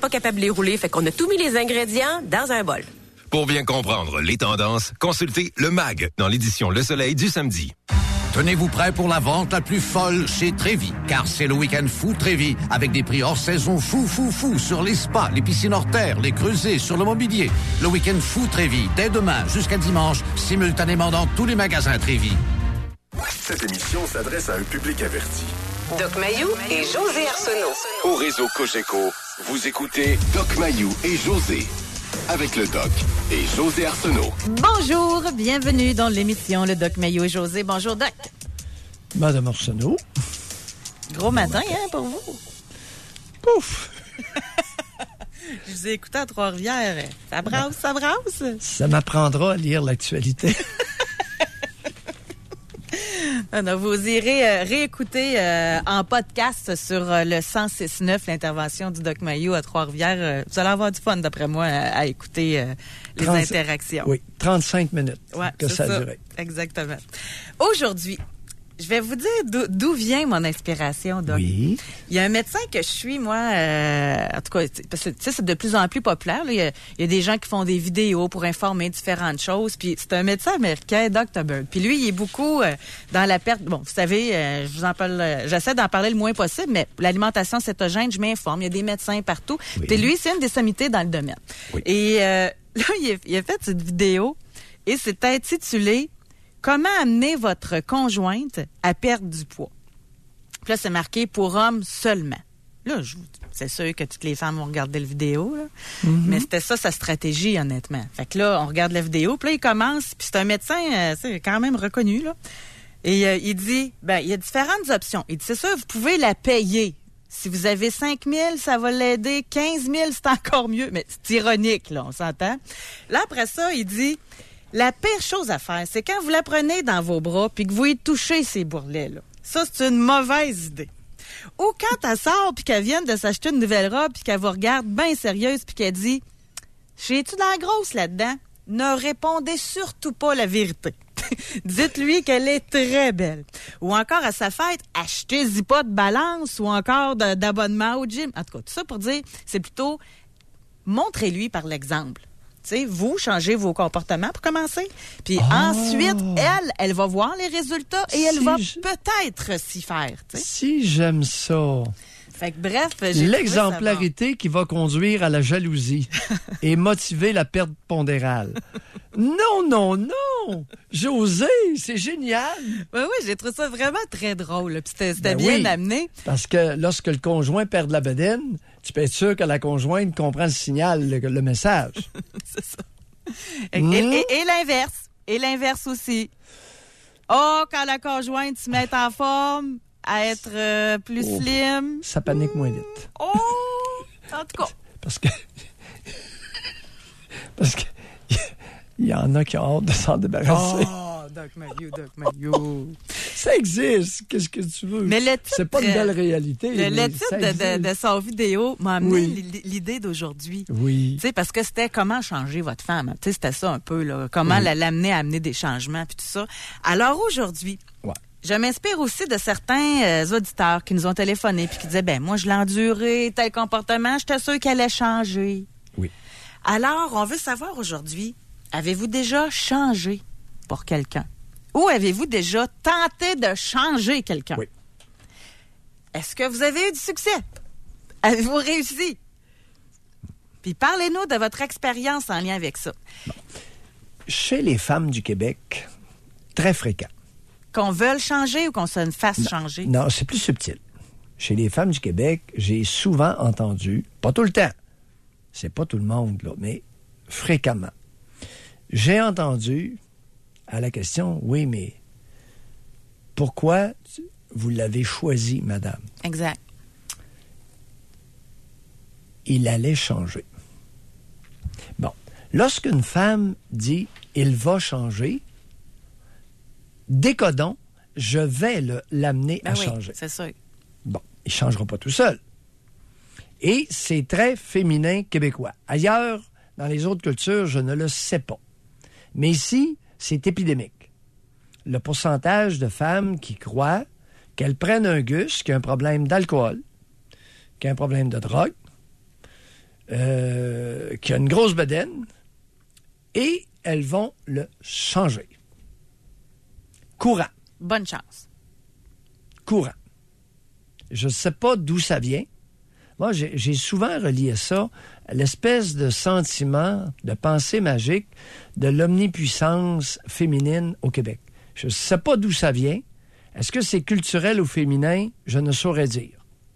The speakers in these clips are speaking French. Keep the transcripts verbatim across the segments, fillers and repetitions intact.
pas capable de les rouler, fait qu'on a tout mis les ingrédients dans un bol. Pour bien comprendre les tendances, consultez le M A G dans l'édition Le Soleil du samedi. Tenez-vous prêt pour la vente la plus folle chez Trévis, car c'est le week-end fou Trévis, avec des prix hors saison fou, fou, fou sur les spas, les piscines hors terre, les creusets, sur le mobilier. Le week-end fou Trévis, dès demain jusqu'à dimanche, simultanément dans tous les magasins Trévis. Cette émission s'adresse à un public averti. Doc Mayou et José Arsenault. Au réseau Cogeco, vous écoutez Doc Mayou et José. Avec le Doc et José Arsenault. Bonjour, bienvenue dans l'émission Le Doc Mayou et José. Bonjour, Doc. Madame Arsenault. Gros matin, hein, pour vous? Pouf! Je vous ai écouté à Trois-Rivières. Ça brasse, ça brasse. Ça m'apprendra à lire l'actualité. Non, non, vous irez euh, réécouter euh, en podcast sur euh, le cent six neuf l'intervention du Doc Mayou à Trois-Rivières. Euh, vous allez avoir du fun, d'après moi, à, à écouter euh, les trente interactions. Oui, trente-cinq minutes ouais, que ça, ça a duré. Exactement. Aujourd'hui, je vais vous dire d'où, d'où vient mon inspiration, Doc. Oui. Il y a un médecin que je suis, moi, euh, en tout cas, parce que tu sais, c'est de plus en plus populaire. Là. Il, y a, il y a des gens qui font des vidéos pour informer différentes choses. Puis c'est un médecin américain, docteur Bird. Puis lui, il est beaucoup euh, dans la perte. Bon, vous savez, euh, je vous en parle. Euh, j'essaie d'en parler le moins possible, mais l'alimentation cétogène, je m'informe. Il y a des médecins partout. Oui. Puis lui, c'est une des sommités dans le domaine. Oui. Et euh, là, il a, il a fait cette vidéo et c'est intitulé Comment amener votre conjointe à perdre du poids? Puis là, c'est marqué pour hommes seulement. Là, je, c'est sûr que toutes les femmes vont regarder la vidéo, là. Mm-hmm. Mais c'était ça sa stratégie, honnêtement. Fait que là, on regarde la vidéo, puis là, il commence, puis c'est un médecin, euh, c'est quand même reconnu, là. Et euh, il dit, ben, il y a différentes options. Il dit, c'est sûr, vous pouvez la payer. Si vous avez cinq mille, ça va l'aider. quinze mille, c'est encore mieux. Mais c'est ironique, là, on s'entend. Là, après ça, il dit... La pire chose à faire, c'est quand vous la prenez dans vos bras puis que vous y touchez ces bourrelets-là. Ça, c'est une mauvaise idée. Ou quand elle sort puis qu'elle vient de s'acheter une nouvelle robe puis qu'elle vous regarde bien sérieuse puis qu'elle dit « J'ai-tu de la grosse là-dedans? » Ne répondez surtout pas la vérité. Dites-lui qu'elle est très belle. Ou encore à sa fête, achetez-y pas de balance ou encore de, d'abonnement au gym. En tout cas, tout ça pour dire, c'est plutôt montrez-lui par l'exemple. Tu sais, vous changez vos comportements pour commencer. Puis oh. ensuite, elle, elle va voir les résultats et elle si va je... peut-être s'y faire. T'sais. Si j'aime ça. Fait que bref, j'ai l'exemplarité qui va conduire à la jalousie et motiver la perte pondérale. Non, non, non! José, c'est génial! Oui, oui, j'ai trouvé ça vraiment très drôle. Puis c'était, c'était ben bien oui, amené. Parce que lorsque le conjoint perd la bedaine, tu peux être sûr que la conjointe comprend le signal, le, le message. C'est ça. Et, mmh. et, et, et l'inverse. Et l'inverse aussi. Oh, quand la conjointe se met en forme, à être euh, plus oh, slim. Ça panique mmh. moins vite. Oh! En tout cas. Parce que... Parce que... Il y en a qui ont hâte de s'en débarrasser. Oh, Doc Mayou, Doc Mayou. Ça existe. Qu'est-ce que tu veux? Mais le titre, c'est pas une belle réalité. Le, le titre de, de, de son vidéo m'a amené oui. l'idée d'aujourd'hui. Oui. Tu sais, parce que c'était comment changer votre femme. Tu sais, c'était ça un peu, là. Comment oui. la, l'amener à amener des changements, puis tout ça. Alors aujourd'hui, ouais. je m'inspire aussi de certains euh, auditeurs qui nous ont téléphoné puis qui disaient, ben moi, je l'ai enduré, tel comportement, j'étais sûre qu'elle allait changer. Oui. Alors, on veut savoir aujourd'hui, avez-vous déjà changé pour quelqu'un? Ou avez-vous déjà tenté de changer quelqu'un? Oui. Est-ce que vous avez eu du succès? Avez-vous réussi? Puis parlez-nous de votre expérience en lien avec ça. Bon. Chez les femmes du Québec, très fréquent. Qu'on veuille changer ou qu'on se fasse non, changer? Non, c'est plus subtil. Chez les femmes du Québec, j'ai souvent entendu, pas tout le temps, c'est pas tout le monde, là, mais fréquemment, j'ai entendu à la question, oui, mais pourquoi vous l'avez choisi, madame? Exact. Il allait changer. Bon, lorsqu'une femme dit, il va changer, décodons, je vais le, l'amener ben à oui, changer. C'est sûr. Bon, il ne changera pas tout seul. Et c'est très féminin québécois. Ailleurs, dans les autres cultures, je ne le sais pas. Mais ici, c'est épidémique. Le pourcentage de femmes qui croient qu'elles prennent un gus, qui a un problème d'alcool, qui a un problème de drogue, euh, qui a une grosse bedaine, et elles vont le changer. Courant. Bonne chance. Courant. Je ne sais pas d'où ça vient. Moi, j'ai, j'ai souvent relié ça à l'espèce de sentiment, de pensée magique de l'omnipuissance féminine au Québec. Je ne sais pas d'où ça vient. Est-ce que c'est culturel ou féminin? Je ne saurais dire.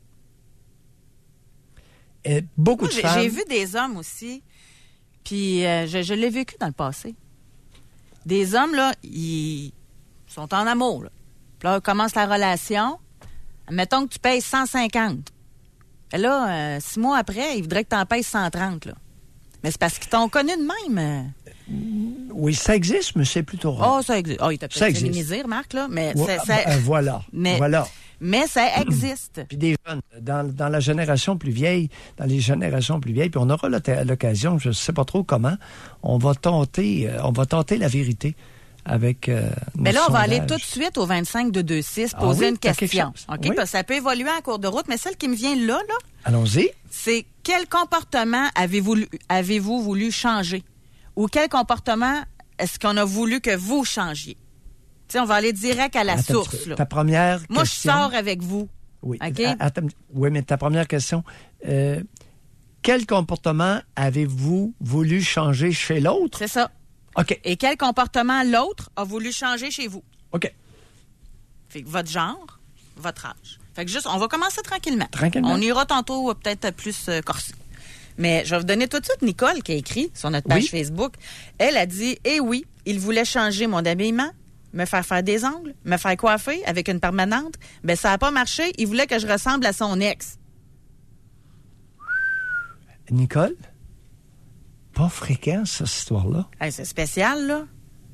Et beaucoup Moi, de j'ai, femmes... j'ai vu des hommes aussi, puis euh, je, je l'ai vécu dans le passé. Des hommes, là, ils sont en amour, là. Puis là, commence la relation. Mettons que tu payes cent cinquante. Et là, euh, six mois après, ils voudraient que tu en payes cent trente, là. Mais c'est parce qu'ils t'ont connu de même. Oui, ça existe, mais c'est plutôt rare. Oh, ça existe. Oh, il t'a Ça peut-être existe. féminisé, remarque, là. Mais, Ouais, ça, ça- ben, voilà. mais, Voilà. mais ça existe. Puis des jeunes, dans, dans la génération plus vieille, dans les générations plus vieilles, puis on aura l'oc- l'occasion, je ne sais pas trop comment, on va tenter, euh, on va tenter la vérité avec euh, Mais là, notre on va aller sondage. tout de suite au vingt-cinq deux deux six, Ah poser oui, une t'as quelque question. chose? OK? Oui. Parce que ça peut évoluer en cours de route, mais celle qui me vient là, là, Allons-y. c'est quel comportement avez-vous, avez-vous voulu changer? Ou quel comportement est-ce qu'on a voulu que vous changiez? Tu sais, on va aller direct à la Attends un petit source, peu. là. Ta première Moi, je question... sors avec vous. Oui. OK? A- Attends, oui, mais ta première question, euh, quel comportement avez-vous voulu changer chez l'autre? C'est ça. OK. Et quel comportement l'autre a voulu changer chez vous? OK. Fait que votre genre, votre âge. Fait que juste, on va commencer tranquillement. Tranquillement. On ira tantôt euh, peut-être plus euh, corsé. Mais je vais vous donner tout de suite Nicole qui a écrit sur notre page Oui. Facebook. Elle a dit, eh oui, il voulait changer mon habillement, me faire faire des ongles, me faire coiffer avec une permanente. Ben ça n'a pas marché. Il voulait que je ressemble à son ex. Nicole? Pas fréquent, cette histoire-là. Hey, c'est spécial, là.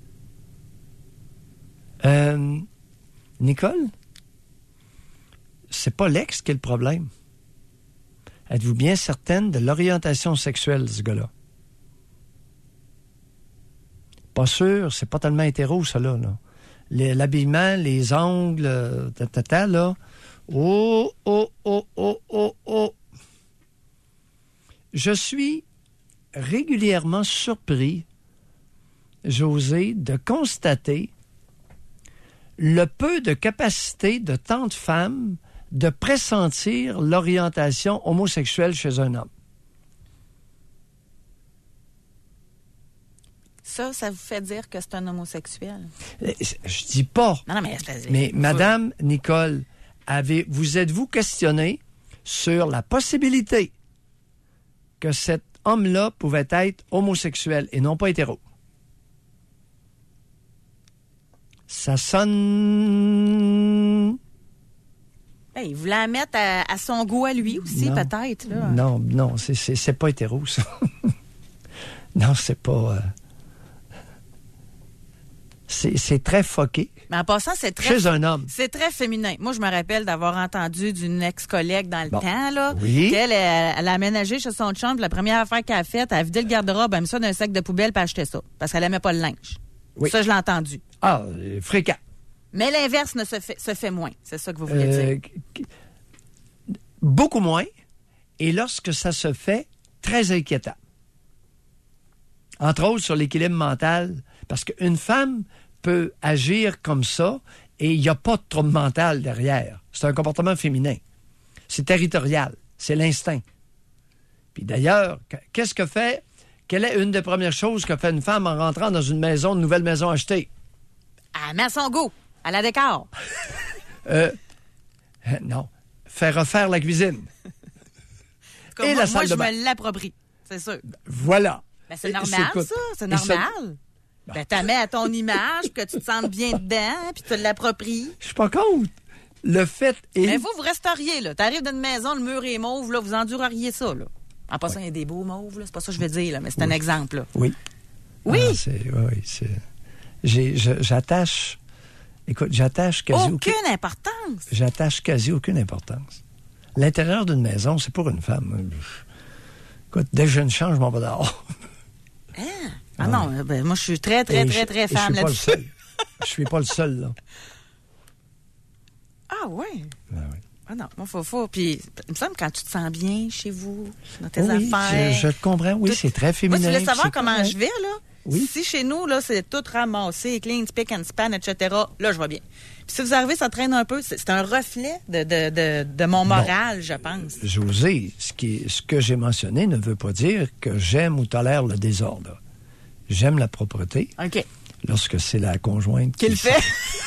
Euh, Nicole? C'est pas l'ex qui est le problème. Êtes-vous bien certaine de l'orientation sexuelle de ce gars-là? Pas sûr, c'est pas tellement hétéro, ça, là. là. Les- L'habillement, les ongles, euh, ta, ta, ta, là. Oh, oh, oh, oh, oh, oh. Je suis régulièrement surpris, José, de constater le peu de capacité de tant de femmes de pressentir l'orientation homosexuelle chez un homme. Ça, ça vous fait dire que c'est un homosexuel? Euh, Je dis pas. Non, non, mais... c'est- Mais Madame Nicole, avez, vous êtes-vous questionné sur la possibilité que cet homme-là pouvait être homosexuel et non pas hétéro? Ça sonne... Ben, il voulait la mettre à, à son goût à lui aussi, Non. peut-être. Là. Non, non, c'est, c'est, c'est pas hétéro, ça. Non, c'est pas... euh, C'est, c'est très foqué. Mais en passant, c'est très... Chez un homme. C'est très féminin. Moi, je me rappelle d'avoir entendu d'une ex-collègue dans le Bon. temps, là, Oui. qu'elle elle, elle a aménagé chez son chum, puis la première affaire qu'elle a faite, elle a vidé le garde-robe, elle a mis ça dans un sac de poubelle, puis elle a acheté ça. Parce qu'elle aimait pas le linge. Oui. Ça, je l'ai entendu. Ah, euh, fréquent. Mais l'inverse ne se fait, se fait moins. C'est ça que vous voulez Euh, dire. qu- beaucoup moins. Et lorsque ça se fait, très inquiétant. Entre autres sur l'équilibre mental. Parce qu'une femme peut agir comme ça et il n'y a pas de trouble mental derrière. C'est un comportement féminin. C'est territorial. C'est l'instinct. Puis d'ailleurs, qu- qu'est-ce que fait... Quelle est une des premières choses que fait une femme en rentrant dans une maison, une nouvelle maison achetée? Elle met à son goût. Elle la décore. Euh, euh, non. Faire refaire la cuisine. Comme Et moi, la salle moi, de je bain. me l'approprie. C'est sûr. Voilà. Ben, c'est Et- normal, écoute, ça. C'est et ça- normal. Ben, t'as mets à ton image, que tu te sentes bien dedans, puis tu l'appropries. Je suis pas contre. Le fait est... Mais vous, vous resteriez, là. T'arrives d'une maison, le mur est mauve, là, vous endureriez ça, là. En passant, il y a des beaux mauves, là. C'est pas ça que je veux dire, là, mais c'est un exemple, là. Oui. Oui. Ah, c'est, oui, oui, c'est... J'ai, je- j'attache... Écoute, j'attache quasi... Aucune importance. J'attache quasi aucune importance. L'intérieur d'une maison, c'est pour une femme. Écoute, dès que je ne change, je m'en vais dehors. Hein? Ah non, ben, moi, je suis très, très, Et très, je- très et femme Je suis pas le là-dessus. seul. Je suis pas le seul, là. Ah, oui. Ben oui. Ah non, moi, faut, faut. Puis, il me semble quand tu te sens bien chez vous, dans tes oui, affaires. Je, je te comprends. Oui, tout... c'est très féminin. Moi, tu voulais savoir c'est comment correct. je vais, là? Oui. Si chez nous, là, c'est tout ramassé, clean, spick and span, et cetera, là, je vais bien. Puis si vous arrivez, ça traîne un peu. C'est, c'est un reflet de, de, de, de mon moral, bon, je pense. José, ce, qui, ce que j'ai mentionné ne veut pas dire que j'aime ou tolère le désordre. J'aime la propreté. OK. Lorsque c'est la conjointe qui le fait.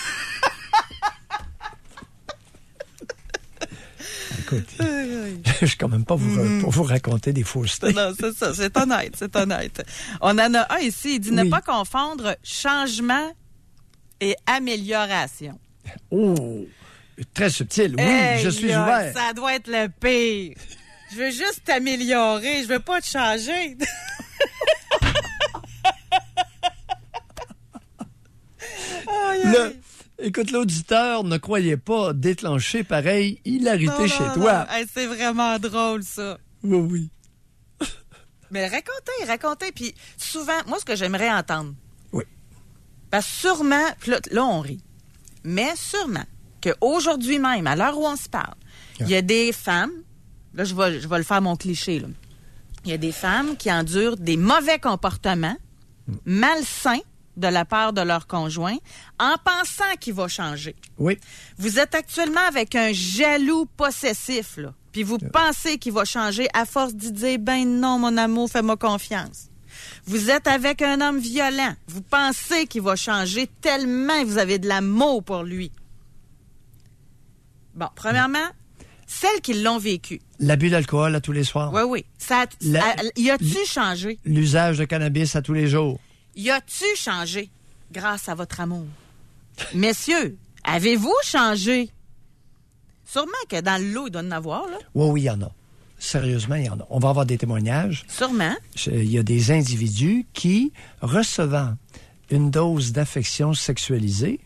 Écoute, je suis quand même pas vous, mm. pour vous raconter des faussetés. Non, c'est ça, c'est honnête, c'est honnête. On en a un ici, il dit oui. Ne pas confondre changement et amélioration. Oh, très subtil. Oui, hey, je suis là, ouvert. Ça doit être le pire. Je veux juste t'améliorer, je veux pas te changer. Aïe, aïe. Le... Écoute, l'auditeur ne croyait pas déclencher pareil hilarité non, chez non, toi. Non. Hey, c'est vraiment drôle, ça. Oui, oui. Mais racontez, racontez. Puis souvent, moi, ce que j'aimerais entendre. Oui. Parce que sûrement, là, là, on rit. Mais sûrement qu'aujourd'hui même, à l'heure où on se parle, il yeah. y a des femmes, là, je vais, je vais le faire mon cliché, là. Il y a des femmes qui endurent des mauvais comportements, mm. malsains, de la part de leur conjoint, en pensant qu'il va changer. Oui. Vous êtes actuellement avec un jaloux possessif, là, puis vous oui. pensez qu'il va changer à force d'y dire « Ben non, mon amour, fais-moi confiance ». Vous êtes avec un homme violent. Vous pensez qu'il va changer tellement vous avez de l'amour pour lui. Bon, premièrement, celles qui l'ont vécu. L'abus d'alcool à tous les soirs. Oui, oui. Ça, La, a, y a-tu changé? L'usage de cannabis à tous les jours. Y a-tu changé grâce à votre amour? Messieurs, avez-vous changé? Sûrement que dans le lot, il doit y en avoir, là. Oui, oui, il y en a. Sérieusement, il y en a. On va avoir des témoignages. Sûrement. Il y a des individus qui, recevant une dose d'affection sexualisée,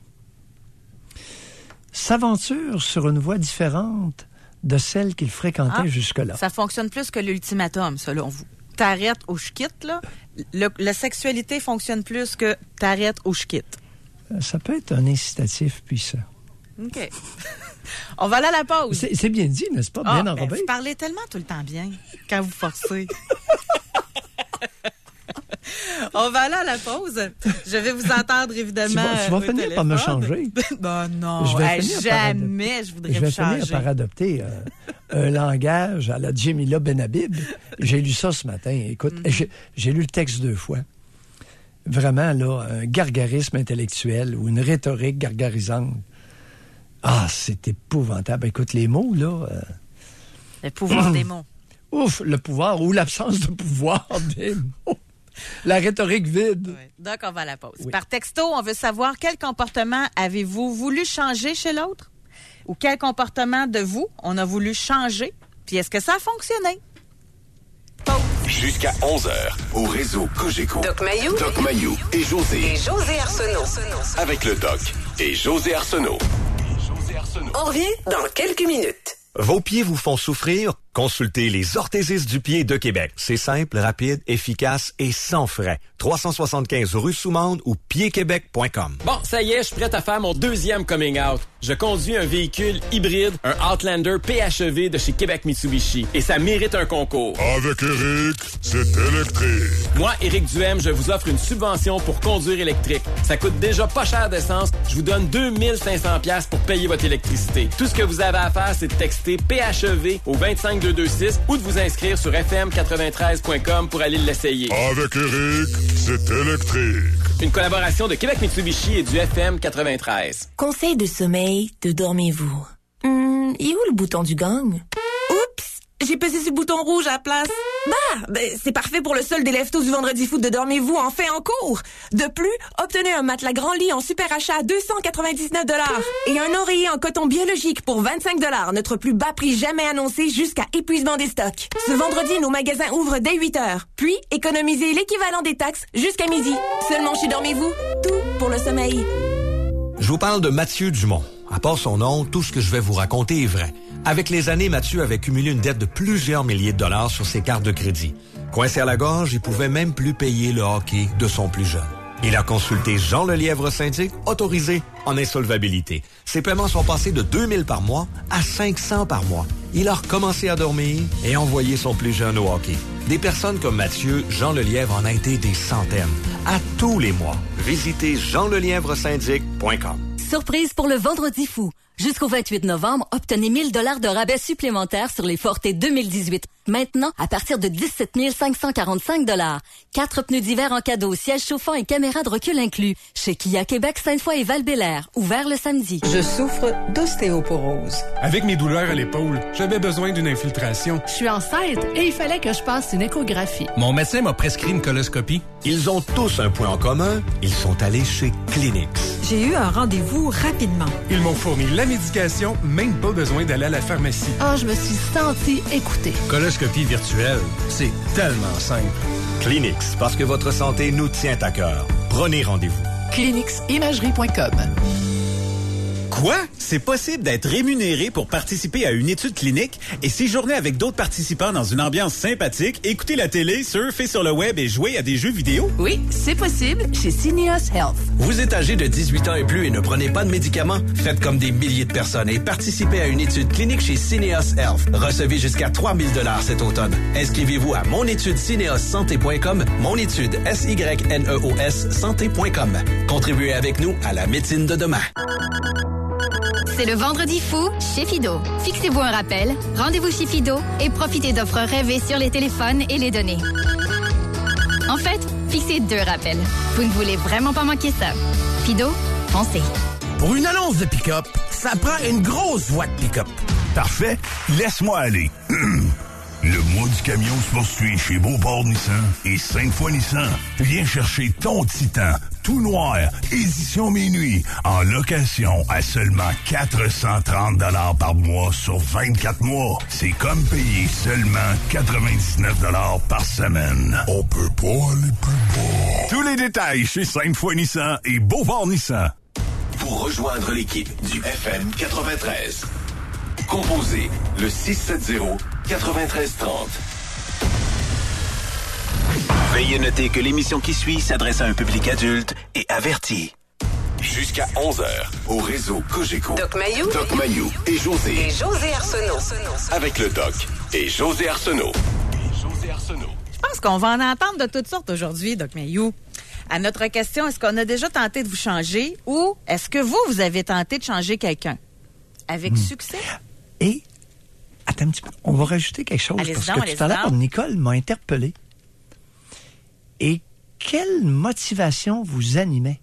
s'aventurent sur une voie différente de celle qu'ils fréquentaient ah, jusque-là. Ça fonctionne plus que l'ultimatum, selon vous. T'arrêtes ou je quitte, là. Le, la sexualité fonctionne plus que t'arrêtes ou je quitte. Ça peut être un incitatif puissant. OK. On va aller à la pause. C'est, c'est bien dit, n'est-ce pas? Bien ah, enrobé. Ben, vous parlez tellement tout le temps bien quand vous forcez. On va aller à la pause. Je vais vous entendre, évidemment. Tu vas, tu vas finir téléphone. Par me changer. Ben non, je vais hey, jamais je voudrais je vais vous changer. finir par adopter euh, un langage à la Djemila Benhabib. J'ai lu ça ce matin. Écoute, mm-hmm. j'ai, j'ai lu le texte deux fois. Vraiment, là, un gargarisme intellectuel ou une rhétorique gargarisante. Ah, c'est épouvantable. Écoute, les mots, là... Euh... Le pouvoir des mots. Ouf, le pouvoir ou l'absence de pouvoir des mots. La rhétorique vide. Oui. Donc, on va à la pause. Oui. Par texto, on veut savoir quel comportement avez-vous voulu changer chez l'autre? Ou quel comportement de vous on a voulu changer? Puis est-ce que ça a fonctionné? Pause. Jusqu'à onze heures, au réseau Cogeco. Doc Mayou. Doc Mayou et José. Et José Arsenault. Avec le Doc et José Arsenault. On revient dans quelques minutes. Vos pieds vous font souffrir? Consultez les orthésistes du pied de Québec. C'est simple, rapide, efficace et sans frais. trois cent soixante-quinze rue Soumande ou pied québec point com. Bon, ça y est, je suis prêt à faire mon deuxième coming out. Je conduis un véhicule hybride, un Outlander P H E V de chez Québec Mitsubishi. Et ça mérite un concours. Avec Éric, c'est électrique. Moi, Éric Duhem, je vous offre une subvention pour conduire électrique. Ça coûte déjà pas cher d'essence. Je vous donne deux mille cinq cents dollars pour payer votre électricité. Tout ce que vous avez à faire, c'est de texter P H E V au vingt-cinq deux cent vingt-six ou de vous inscrire sur f m quatre-vingt-treize point com pour aller l'essayer. Avec Éric, c'est électrique. Une collaboration de Québec Mitsubishi et du F M quatre-vingt-treize. Conseil de sommeil de Dormez-vous. Hum, et où le bouton du gang? Oups! J'ai pesé sur le bouton rouge à la place. Bah! Ben, c'est parfait pour le solde des leftos du vendredi foot de Dormez-vous en fait en cours. De plus, obtenez un matelas grand lit en super achat à deux cent quatre-vingt-dix-neuf dollars et un oreiller en coton biologique pour vingt-cinq dollars, notre plus bas prix jamais annoncé jusqu'à épuisement des stocks. Ce vendredi, nos magasins ouvrent dès huit heures. Puis, économisez l'équivalent des taxes jusqu'à midi. Seulement chez Dormez-vous, tout pour le sommeil. Je vous parle de Mathieu Dumont. À part son nom, tout ce que je vais vous raconter est vrai. Avec les années, Mathieu avait cumulé une dette de plusieurs milliers de dollars sur ses cartes de crédit. Coincé à la gorge, il pouvait même plus payer le hockey de son plus jeune. Il a consulté Jean Lelièvre Syndic, autorisé en insolvabilité. Ses paiements sont passés de deux mille par mois à cinq cents par mois. Il a recommencé à dormir et envoyé son plus jeune au hockey. Des personnes comme Mathieu, Jean Lelièvre en a été des centaines. À tous les mois, visitez jean lelièvre syndic point com. Surprise pour le Vendredi fou. Jusqu'au vingt-huit novembre, obtenez mille dollars de rabais supplémentaires sur les Forte deux mille dix-huit. Maintenant, à partir de dix-sept mille cinq cent quarante-cinq dollars. Quatre pneus d'hiver en cadeau, siège chauffant et caméra de recul inclus. Chez Kia Québec, Sainte-Foy et Val-Bélair. Ouvert le samedi. Je souffre d'ostéoporose. Avec mes douleurs à l'épaule, j'avais besoin d'une infiltration. Je suis enceinte et il fallait que je passe une échographie. Mon médecin m'a prescrit une coloscopie. Ils ont tous un point en commun. Ils sont allés chez Kleenex. J'ai eu un rendez-vous rapidement. Ils m'ont fourni la médication, même pas besoin d'aller à la pharmacie. Ah, oh, je me suis sentie écoutée. Coloscopie virtuelle, c'est tellement simple. Kleenex, parce que votre santé nous tient à cœur. Prenez rendez-vous. kleenex imagerie point com. Quoi? C'est possible d'être rémunéré pour participer à une étude clinique et séjourner avec d'autres participants dans une ambiance sympathique, écouter la télé, surfer sur le web et jouer à des jeux vidéo? Oui, c'est possible chez Syneos Health. Vous êtes âgé de dix-huit ans et plus et ne prenez pas de médicaments? Faites comme des milliers de personnes et participez à une étude clinique chez Syneos Health. Recevez jusqu'à trois mille dollars cet automne. Inscrivez-vous à monétude syneos santé point com, monétude S Y N E O S santé point com. Contribuez avec nous à la médecine de demain. C'est le Vendredi fou chez Fido. Fixez-vous un rappel, rendez-vous chez Fido et profitez d'offres rêvées sur les téléphones et les données. En fait, fixez deux rappels. Vous ne voulez vraiment pas manquer ça. Fido, foncez. Pour une annonce de pick-up, ça prend une grosse voix de pick-up. Parfait, laisse-moi aller. Le mois du camion se poursuit chez Beauport Nissan et Sainte-Foy Nissan. Viens chercher ton Titan, tout noir, édition minuit, en location à seulement quatre cent trente dollars par mois sur vingt-quatre mois. C'est comme payer seulement quatre-vingt-dix-neuf dollars par semaine. On peut pas aller plus bas. Tous les détails chez Sainte-Foy Nissan et Beauport Nissan. Pour rejoindre l'équipe du F M quatre-vingt-treize, composez le six sept zéro quatre-vingt-treize trente. Veuillez noter que l'émission qui suit s'adresse à un public adulte et averti. Jusqu'à onze heures, au réseau Cogeco. Doc Mayou. Doc Mayou et José. Et José Arsenault. Avec le Doc et José Arsenault. Et José Arsenault. Je pense qu'on va en entendre de toutes sortes aujourd'hui, Doc Mayou. À notre question, est-ce qu'on a déjà tenté de vous changer ou est-ce que vous, vous avez tenté de changer quelqu'un? Avec hmm. succès? Et, attends un petit peu, on va rajouter quelque chose. Allez-y parce donc, que tout à l'heure, Nicole m'a interpellé. Et quelle motivation vous animait?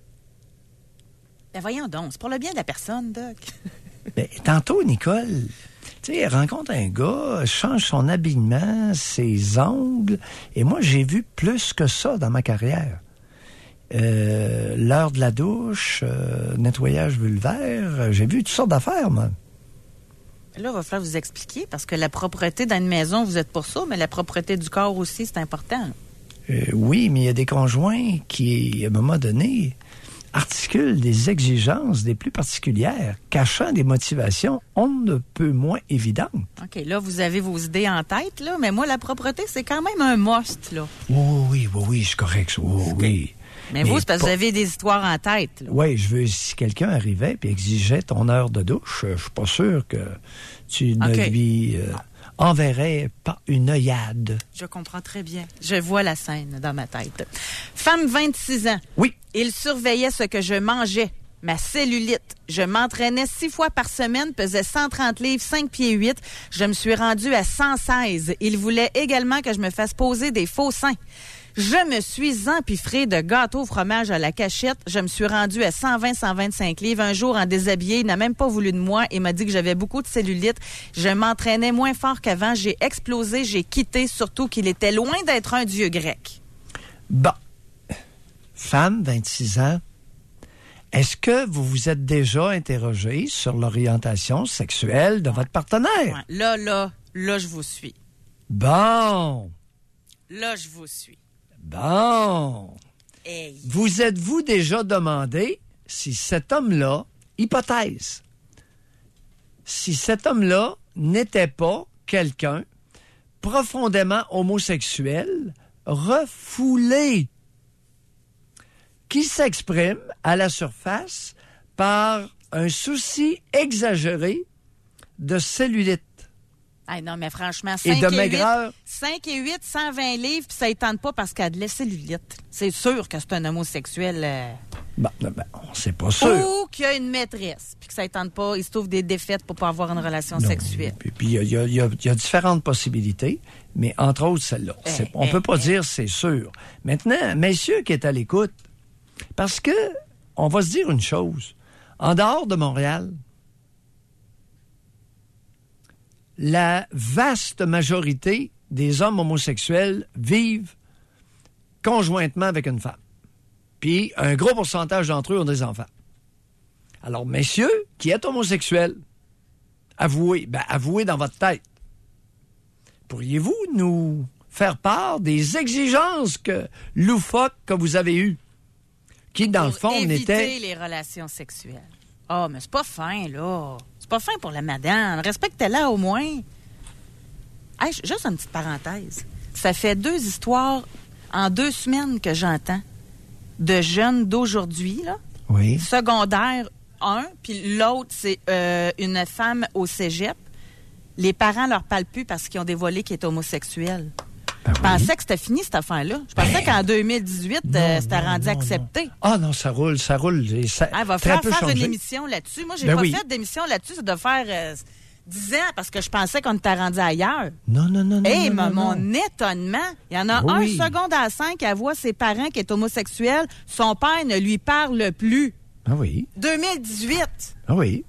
Ben voyons donc, c'est pour le bien de la personne, Doc. Ben, tantôt, Nicole, tu sais, elle rencontre un gars, change son habillement, ses ongles, et moi, j'ai vu plus que ça dans ma carrière. Euh, l'heure de la douche, euh, nettoyage vulvaire, j'ai vu toutes sortes d'affaires, moi. Là, il va falloir vous expliquer, parce que la propreté dans une maison, vous êtes pour ça, mais la propreté du corps aussi, c'est important. Euh, oui, mais il y a des conjoints qui, à un moment donné, articulent des exigences des plus particulières, cachant des motivations on ne peut moins évidentes. OK, là, vous avez vos idées en tête, là, mais moi, la propreté, c'est quand même un must, là. Oh, oui, oui, oui, je suis correct. Oh, oui. Mais, mais vous, c'est parce que vous avez des histoires en tête. Oui, je veux, si quelqu'un arrivait et exigeait ton heure de douche, je suis pas sûr que tu ne okay. lui euh, enverrais pas une œillade. Je comprends très bien. Je vois la scène dans ma tête. Femme, vingt-six ans. Oui. Il surveillait ce que je mangeais. Ma cellulite. Je m'entraînais six fois par semaine, pesais cent trente livres, cinq pieds huit. Je me suis rendue à cent seize. Il voulait également que je me fasse poser des faux seins. Je me suis empiffrée de gâteau au fromage à la cachette. Je me suis rendue à cent vingt à cent vingt-cinq livres. Un jour, en déshabillé, il n'a même pas voulu de moi et m'a dit que j'avais beaucoup de cellulite. Je m'entraînais moins fort qu'avant. J'ai explosé, j'ai quitté, surtout qu'il était loin d'être un dieu grec. Bon. Femme, vingt-six ans. Est-ce que vous vous êtes déjà interrogé sur l'orientation sexuelle de votre partenaire? Ouais. Là, là, là, je vous suis. Bon. Là, je vous suis. Bon. Hey. Vous êtes-vous déjà demandé si cet homme-là, hypothèse, si cet homme-là n'était pas quelqu'un profondément homosexuel, refoulé? qui s'exprime à la surface par un souci exagéré de cellulite. Hey, non, mais franchement, Et cinq de et maigreur. huit, cinq et huit, cent vingt livres, puis ça ne tente pas parce qu'elle a de la cellulite. C'est sûr que c'est un homosexuel. Euh... Ben, ben, c'est pas sûr. Ou qu'il a une maîtresse, puis que ça ne tente pas, il se trouve des défaites pour pas avoir une relation Non, sexuelle. Puis il y a, y, a, y, a, y a différentes possibilités, mais entre autres celle-là. C'est, on eh, peut pas eh. dire c'est sûr. Maintenant, messieurs qui est à l'écoute, parce que on va se dire une chose. En dehors de Montréal, la vaste majorité des hommes homosexuels vivent conjointement avec une femme. Puis un gros pourcentage d'entre eux ont des enfants. Alors, messieurs, qui êtes homosexuels, avouez, ben avouez dans votre tête. Pourriez-vous nous faire part des exigences que loufoques que vous avez eues, qui, dans pour le fond, éviter n'étaient... les relations sexuelles. Ah, oh, mais c'est pas fin, là. C'est pas fin pour la madame. Respectez-la au moins. Hey, juste une petite parenthèse. Ça fait deux histoires en deux semaines que j'entends de jeunes d'aujourd'hui, là. Oui. Secondaire un, puis l'autre, c'est euh, une femme au cégep. Les parents leur parlent plus parce qu'ils ont dévoilé qu'ils étaient homosexuels. Ben Je pensais que c'était fini, cette affaire-là. Je pensais qu'en deux mille dix-huit, non, euh, c'était non, rendu non, accepté. non. Ah non, ça roule, ça roule. Ça, Elle va très faire peu faire une changé. émission là-dessus. Moi, j'ai Ben pas oui. fait d'émission là-dessus. Ça doit faire euh, dix ans parce que je pensais qu'on était rendu ailleurs. Non, non, non, non. Hé, non, non, mon non. étonnement. Il y en a Oui. un seconde à cinq à voir ses parents qui est homosexuel. Son père ne lui parle plus. Ah oui. deux mille dix-huit. Ah oui.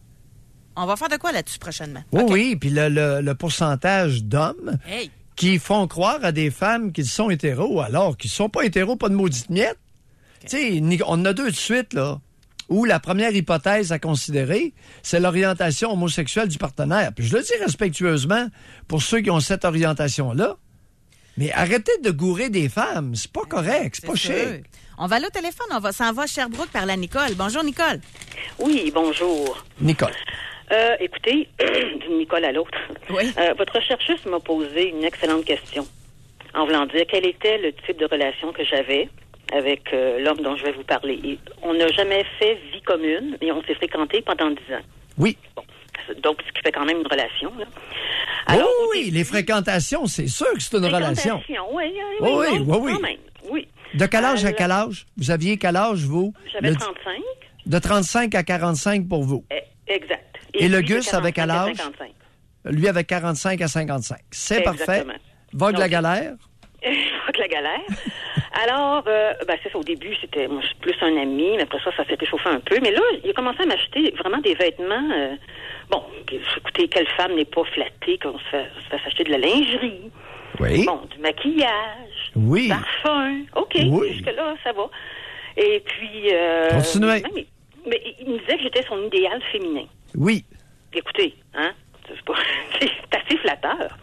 On va faire de quoi là-dessus prochainement? Oui, OK. oui. Puis le, le, le pourcentage d'hommes Hey. qui font croire à des femmes qu'ils sont hétéros alors qu'ils ne sont pas hétéros, pas de maudite miette. Tu sais, ni- on en a deux de suite, là. Où la première hypothèse à considérer, c'est l'orientation homosexuelle du partenaire. Puis je le dis respectueusement pour ceux qui ont cette orientation-là. Mais arrêtez de gourer des femmes. C'est pas correct. C'est pas sûr. chic. On va aller au téléphone. On va s'en va à Sherbrooke par la Nicole. Bonjour, Nicole. Oui, bonjour. Nicole. Euh, écoutez, d'une Nicole à l'autre. Oui. Euh, votre chercheuse m'a posé une excellente question. En voulant dire quel était le type de relation que j'avais avec euh, l'homme dont je vais vous parler. Et on n'a jamais fait vie commune, mais on s'est fréquentés pendant dix ans. Oui. Bon, donc, ce qui fait quand même une relation, là. Alors, oh, oui, les fréquentations, c'est sûr que c'est une relation. Oui, oui, oui, oui, oui, non, oui, quand oui. même, oui. De quel âge à Alors, quel âge? Vous aviez quel âge, vous? J'avais Le- trente-cinq. De trente-cinq à quarante-cinq pour vous. Eh, exact. Et le lui, de Gus avec quel quarante-cinq à âge? cinquante-cinq. Lui avec quarante-cinq à cinquante-cinq. C'est Exactement. parfait. Vogue Donc, la galère. Fuck la galère. Alors, euh, ben, c'est ça, au début, c'était moi, je suis plus un ami, mais après ça, ça s'est réchauffé un peu. Mais là, il a commencé à m'acheter vraiment des vêtements. Euh, bon, écoutez, quelle femme n'est pas flattée qu'on se fait, se fasse acheter de la lingerie? Oui. Bon, du maquillage. Oui. Parfum. OK, Oui. jusque-là, ça va. Et puis... Euh, Continuez. Mais, mais il me disait que j'étais son idéal féminin. Oui. Écoutez, hein, c'est pas, c'est assez flatteur.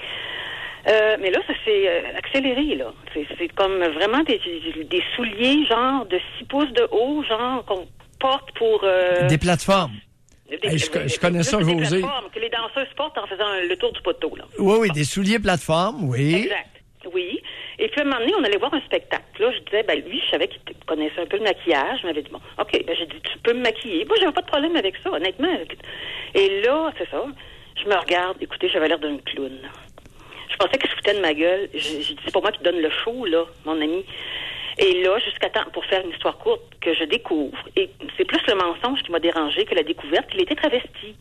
Euh, mais là, ça s'est euh, accéléré, là. C'est, c'est comme vraiment des, des souliers, genre de six pouces de haut, genre qu'on porte pour... Euh, Des plateformes. des- Hey, je, des- je connais là, ça, c'est des José. plateformes que les danseuses portent en faisant le tour du poteau, là. Oui, oui, des souliers plateformes, oui. Exact. Oui. Et puis, à un moment donné, on allait voir un spectacle. Là, je disais, ben lui, je savais qu'il t- connaissait un peu le maquillage. Je m'avais dit, bon, OK, ben j'ai dit, tu peux me maquiller. Moi, j'avais pas de problème avec ça, honnêtement. Et là, c'est ça, je me regarde, écoutez, j'avais l'air d'un clown. Je pensais qu'il se foutait de ma gueule. J'ai j'ai dit, c'est pour moi qui donne le show, là, mon ami. Et là, jusqu'à temps, pour faire une histoire courte, que je découvre, et c'est plus le mensonge qui m'a dérangé que la découverte, qu'il était travesti.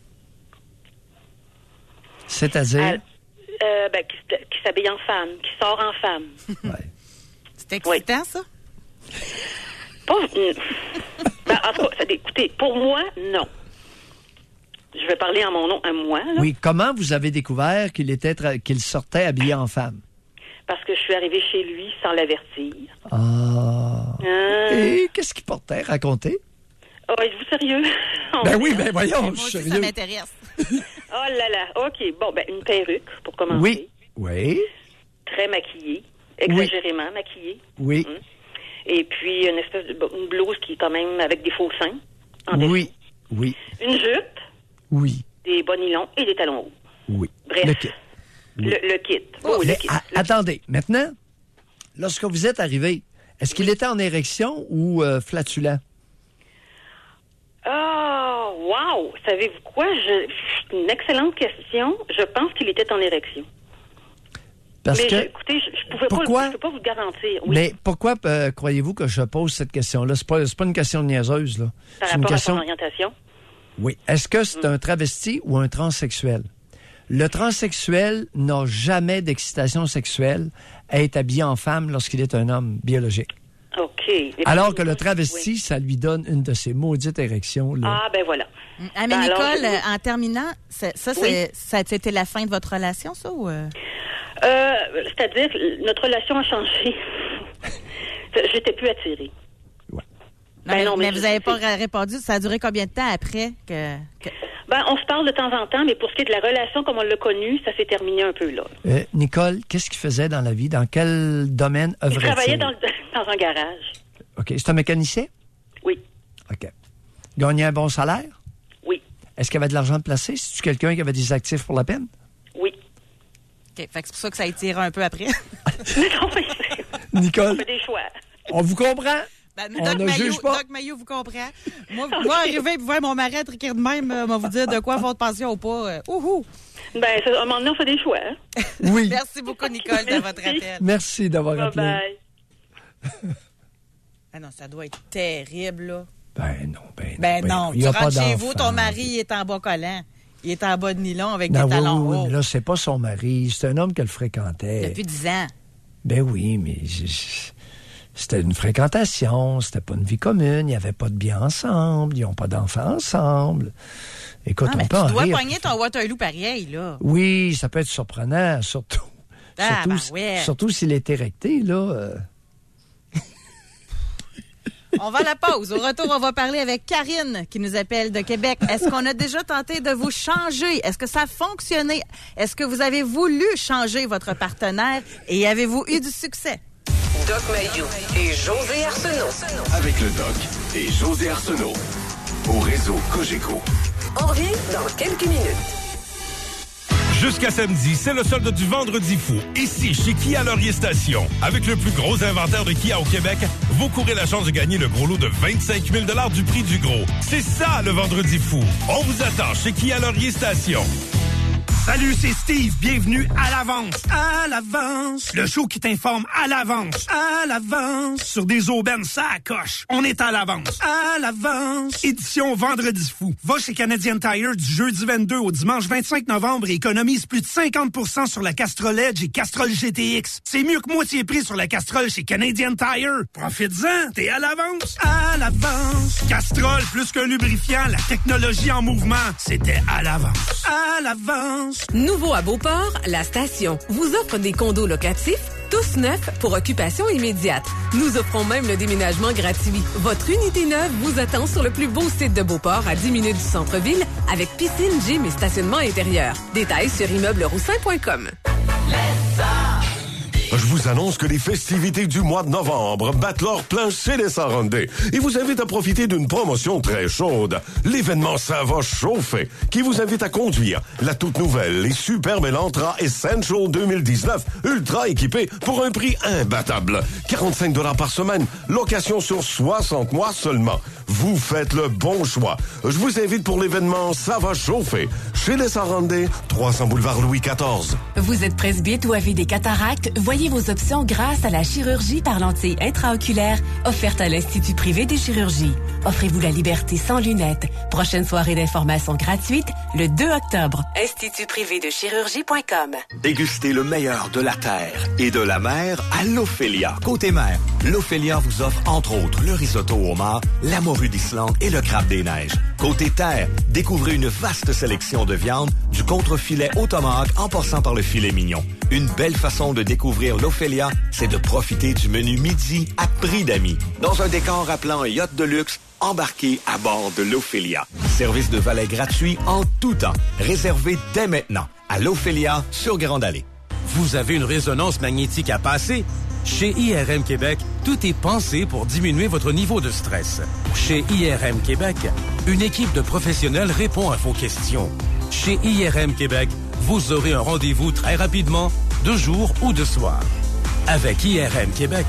C'est-à-dire? Euh, ben, qui, s- qui s'habille en femme, qui sort en femme. C'est excitant, ça? Pas, mm. ben, en tout cas, ça- écoutez, pour moi, non. Je vais parler en mon nom à moi, là, Oui, comment vous avez découvert qu'il était tra- qu'il sortait habillé en femme? parce que je suis arrivée chez lui sans l'avertir. Ah. Ah. Et qu'est-ce qu'il portait? Racontez. Oh, êtes-vous sérieux? Ben oui, ben voyons, Moi je suis aussi, ça sérieux. m'intéresse. Oh là là, OK. Bon, ben, une perruque, pour commencer. Oui, oui, Très maquillée, exagérément maquillée. oui, Hum. Et puis, une espèce de bon, une blouse qui est quand même avec des faux seins. en oui, oui, dessous. Une jupe, oui, des bas nylons et des talons hauts. oui. Bref. Le kit. Le, le kit. Oh, Mais le kit. a- attendez, maintenant, lorsque vous êtes arrivé, Est-ce qu'il était en érection ou euh, flatulent? Oh, wow! Savez-vous quoi? Je... C'est une excellente question. Je pense qu'il était en érection. Parce mais que, je, écoutez, je ne pouvais pourquoi, pas, je peux pas vous le garantir. Oui. Mais pourquoi euh, croyez-vous que je pose cette question-là? C'est pas, c'est pas une question niaiseuse, là. Par c'est une rapport question... à son orientation? Oui. Est-ce que c'est Mm. un travesti ou un transsexuel? Le transsexuel n'a jamais d'excitation sexuelle à être habillé en femme lorsqu'il est un homme biologique. OK. Et Alors puis, que le travesti, oui. ça lui donne une de ces maudites érections, là. Ah, ben voilà. Ah, mais Ben Nicole, alors, je- euh, en terminant, c'est- ça, c'est, Oui. ça a été la fin de votre relation, ça, ou... euh? Euh, c'est-à-dire, notre relation a changé. J'étais plus attirée. Non, Ben mais, non, mais mais je- vous n'avez pas répondu. Ça a duré combien de temps après que... que... Ben, on se parle de temps en temps, mais pour ce qui est de la relation comme on l'a connue, ça s'est terminé un peu là. Euh, Nicole, qu'est-ce qu'il faisait dans la vie? Dans quel domaine Il œuvrait-il? travaillait dans, le- dans un garage. OK. C'est un mécanicien? Oui. OK. Gagnait un bon salaire? Oui. Est-ce qu'il avait de l'argent de placer? C'est-tu quelqu'un qui avait des actifs pour la peine? Oui. OK, fait que c'est pour ça que ça a étiré un peu après. Non, mais c'est- Nicole, on fait des choix. on vous comprend? Ben, On Doc ne Maillot, juge pas. Doc Maillot vous comprend. Moi, moi arriver et voir mon mari être de même, euh, m'a vous dire de quoi votre pension ou pas. Euh, ouhou! Ben, ça, à un moment donné, on fait des choix. Hein? Oui. Merci beaucoup, Nicole, de votre appel. Merci d'avoir Bye appelé. bye. Ah non, ça doit être terrible, là. Ben non, ben non. Ben non, Il tu y a pas rentres chez vous, d'enfant. ton mari il est en bas collant. Il est en bas de nylon avec Non, des oui, talons oui, hauts. mais là, c'est pas son mari. C'est un homme qu'elle fréquentait. Depuis dix ans. Ben oui, mais je- je- c'était une fréquentation, c'était pas une vie commune, il n'y avait pas de bien ensemble, ils n'ont pas d'enfants ensemble. Écoute, Ah, on mais peut en tu dois rire. pogner ton Waterloo pareil, là. Oui, ça peut être surprenant, surtout. Ah, surtout, ben si- ouais. surtout s'il est érecté, là. euh. On va à la pause. Au retour, on va parler avec Karine qui nous appelle de Québec. Est-ce qu'on a déjà tenté de vous changer? Est-ce que ça a fonctionné? Est-ce que vous avez voulu changer votre partenaire et avez-vous eu du succès? Doc Maillot et José Arsenault. Avec le Doc et José Arsenault. Au réseau Cogeco. On revient dans quelques minutes. Jusqu'à samedi, c'est le solde du Vendredi fou. Ici, chez Kia Laurier Station. Avec le plus gros inventaire de Kia au Québec, vous courez la chance de gagner le gros lot de vingt-cinq mille dollars du prix du gros. C'est ça, le Vendredi fou. On vous attend chez Kia Laurier Station. Salut, c'est Steve. Bienvenue à l'avance. À l'avance. Le show qui t'informe à l'avance. À l'avance. Sur des aubaines, ça coche. On est à l'avance. À l'avance. Édition Vendredi fou. Va chez Canadian Tire du jeudi vingt-deux au dimanche vingt-cinq novembre et économise plus de cinquante pour cent sur la Castrol Edge et Castrol G T X. C'est mieux que moitié prix sur la Castrol chez Canadian Tire. Profites-en, t'es à l'avance. À l'avance. Castrol, plus qu'un lubrifiant, la technologie en mouvement, c'était à l'avance. À l'avance. Nouveau à Beauport, la station vous offre des condos locatifs, tous neufs pour occupation immédiate. Nous offrons même le déménagement gratuit. Votre unité neuve vous attend sur le plus beau site de Beauport à dix minutes du centre-ville avec piscine, gym et stationnement intérieur. Détails sur immeuble roussin point com. Je vous annonce que les festivités du mois de novembre battent leur plein chez les Sarandais et vous invite à profiter d'une promotion très chaude. L'événement Ça va chauffer qui vous invite à conduire la toute nouvelle et superbe Elantra Essential deux mille dix-neuf ultra équipée pour un prix imbattable. quarante-cinq dollars par semaine, location sur soixante mois seulement. Vous faites le bon choix. Je vous invite pour l'événement Ça va chauffer chez les Sarandais, trois cents boulevard Louis quatorze. Vous êtes presbyte ou avez des cataractes? Voyez vos options grâce à la chirurgie par lentille intraoculaire offerte à l'Institut privé de chirurgie. Offrez-vous la liberté sans lunettes. Prochaine soirée d'information gratuite le deux octobre. institut privé de chirurgie point com. Dégustez le meilleur de la terre et de la mer à l'Ophélia. Côté mer, l'Ophélia vous offre entre autres le risotto au homard, la morue d'Islande et le crabe des neiges. Côté terre, découvrez une vaste sélection de viande, du contrefilet au tomahawk en passant par le filet mignon. Une belle façon de découvrir l'Ophélia, c'est de profiter du menu midi à prix d'amis. Dans un décor rappelant un yacht de luxe, embarquez à bord de l'Ophélia. Service de valet gratuit en tout temps. Réservé dès maintenant à l'Ophélia sur Grande Allée. Vous avez une résonance magnétique à passer? Chez I R M Québec, tout est pensé pour diminuer votre niveau de stress. Chez I R M Québec, une équipe de professionnels répond à vos questions. Chez I R M Québec, vous aurez un rendez-vous très rapidement, de jour ou de soir. Avec I R M Québec,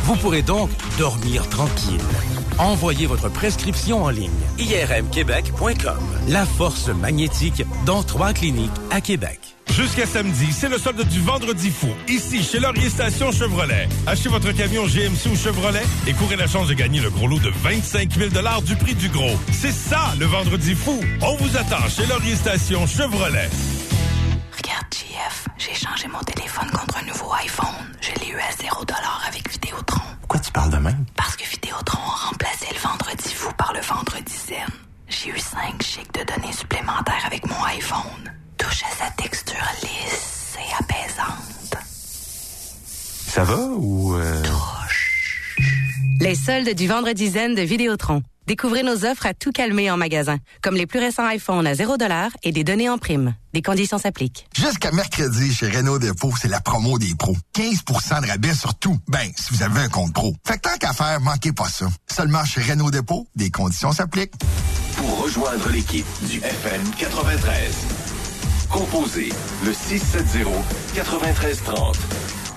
Vous pourrez donc dormir tranquille. Envoyez votre prescription en ligne. I R M Québec point com. La force magnétique dans trois cliniques à Québec. Jusqu'à samedi, c'est le solde du Vendredi fou, ici, chez Laurier Station Chevrolet. Achetez votre camion G M C ou Chevrolet et courez la chance de gagner le gros lot de vingt-cinq mille dollars du prix du gros. C'est ça, le Vendredi fou. On vous attend chez Laurier Station Chevrolet. Regarde, J F, j'ai changé mon téléphone contre un nouveau iPhone. Je l'ai eu à zéro dollar avec Vidéotron. Pourquoi tu parles de même? Parce que Vidéotron a remplacé le Vendredi fou par le Vendredi zen. J'ai eu cinq gigs de données supplémentaires avec mon iPhone. Touche à sa texture lisse et apaisante. Ça va ou... Euh... Touche. Les soldes du Vendredi zen de Vidéotron. Découvrez nos offres à tout calmer en magasin, comme les plus récents iPhones à zéro dollar et des données en prime. Des conditions s'appliquent. Jusqu'à mercredi, chez Renault Dépôt, c'est la promo des pros. quinze pour cent de rabais sur tout. Ben, si vous avez un compte pro. Fait que tant qu'à faire, manquez pas ça. Seulement chez Renault Dépôt, des conditions s'appliquent. Pour rejoindre l'équipe du F M quatre-vingt-treize, composez le six sept zéro, neuf trois trois zéro.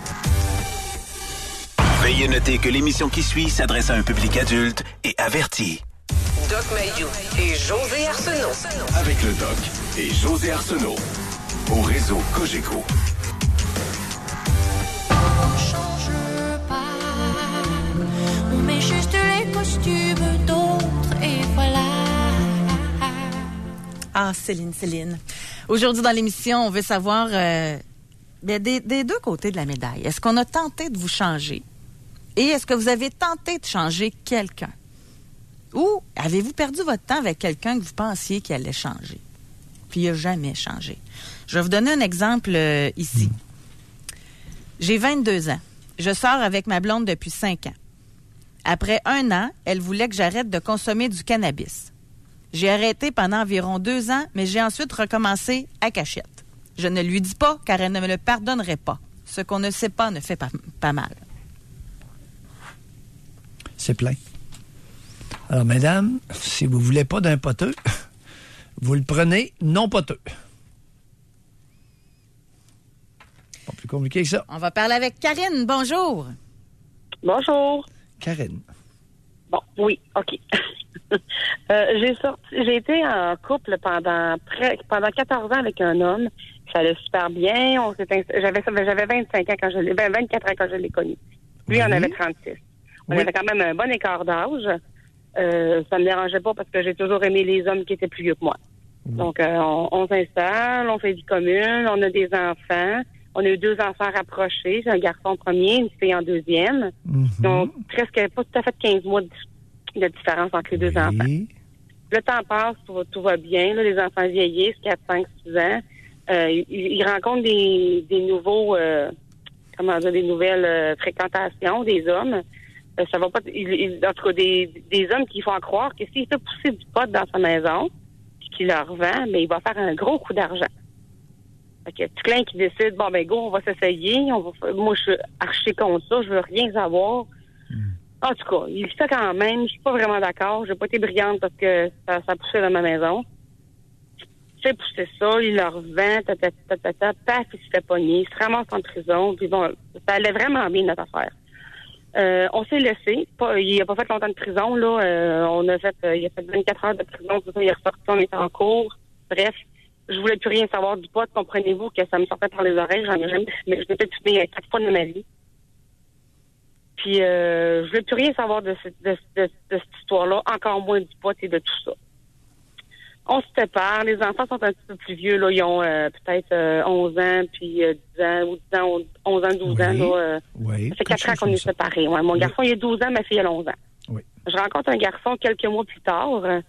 Veuillez noter que l'émission qui suit s'adresse à un public adulte et averti. Doc Mayou et José Arsenault. Avec le Doc et José Arsenault. Au réseau Cogeco. On change pas. On met juste les costumes d'autres et voilà. Ah, Céline, Céline. Aujourd'hui, dans l'émission, on veut savoir euh, bien, des, des deux côtés de la médaille. Est-ce qu'on a tenté de vous changer? Et est-ce que vous avez tenté de changer quelqu'un? Ou avez-vous perdu votre temps avec quelqu'un que vous pensiez qu'il allait changer? Puis il n'a jamais changé. Je vais vous donner un exemple euh, ici. J'ai vingt-deux ans. Je sors avec ma blonde depuis cinq ans. Après un an, elle voulait que j'arrête de consommer du cannabis. J'ai arrêté pendant environ deux ans, mais j'ai ensuite recommencé à cachette. Je ne lui dis pas, car elle ne me le pardonnerait pas. Ce qu'on ne sait pas ne fait pas, pas mal. C'est plein. Alors, mesdames, si vous ne voulez pas d'un poteux, vous le prenez non poteux. Pas plus compliqué que ça. On va parler avec Karine. Bonjour. Bonjour. Karine. Bon, oui, OK. euh, j'ai sorti, j'ai été en couple pendant près, pendant quatorze ans avec un homme. Ça allait super bien. On s'est inst... j'avais, j'avais vingt-cinq ans quand je l'ai, ben vingt-quatre ans quand je l'ai connu. Lui, oui. En avait trente-six. On oui. avait quand même un bon écart d'âge. Euh, ça me dérangeait pas parce que j'ai toujours aimé les hommes qui étaient plus vieux que moi. Oui. Donc, euh, on, on s'installe, on fait vie commune, on a des enfants. On a eu deux enfants rapprochés. J'ai un garçon premier, une fille en deuxième. Mm-hmm. Donc, presque pas tout à fait quinze mois de, de différence entre les deux oui. enfants. Le temps passe, tout, tout va bien. Là, les enfants vieillissent, quatre, cinq, six ans. Euh, ils, ils rencontrent des, des nouveaux, euh, comment dire, des nouvelles euh, fréquentations des hommes. Euh, ça va pas, il, il, en tout cas, des, des hommes qui font croire que s'il fait pousser du pot dans sa maison, puis qu'il leur vend, ben, il va faire un gros coup d'argent. Fait que tout clin qui décide, bon, ben, go, on va s'essayer. On va, moi, je suis archi contre ça. Je veux rien savoir. Mm. En tout cas, il fait quand même. Je suis pas vraiment d'accord. J'ai pas été brillante parce que ça, ça poussait dans ma maison. Il fait pousser ça. Il leur vend, ta, ta, ta, ta, ta, paf, il se fait pogner. Il se ramasse en prison. Puis bon, ça allait vraiment bien, notre affaire. Euh, on s'est laissé. Pas, il a pas fait longtemps de prison, là. Euh, on a fait, euh, il a fait vingt-quatre heures de prison. Tout ça, il est ressorti, on était en cours. Bref. Je voulais plus rien savoir du pot. Comprenez-vous que ça me sortait par les oreilles. J'en ai jamais fumé. Je l'ai peut-être fumé quatre fois de ma vie. Puis, euh, je voulais plus rien savoir de, ce, de, de, de cette histoire-là. Encore moins du pot et de tout ça. On se sépare. Les enfants sont un petit peu plus vieux, là. Ils ont euh, peut-être euh, onze ans, puis euh, dix ans, ou dix ans, onze ans, douze oui. ans, là. Euh, oui. Ça fait quatre ans qu'on est séparés. Ouais. Mon oui. garçon, il a douze ans, ma fille, a onze ans. Oui. Je rencontre un garçon quelques mois plus tard. Euh,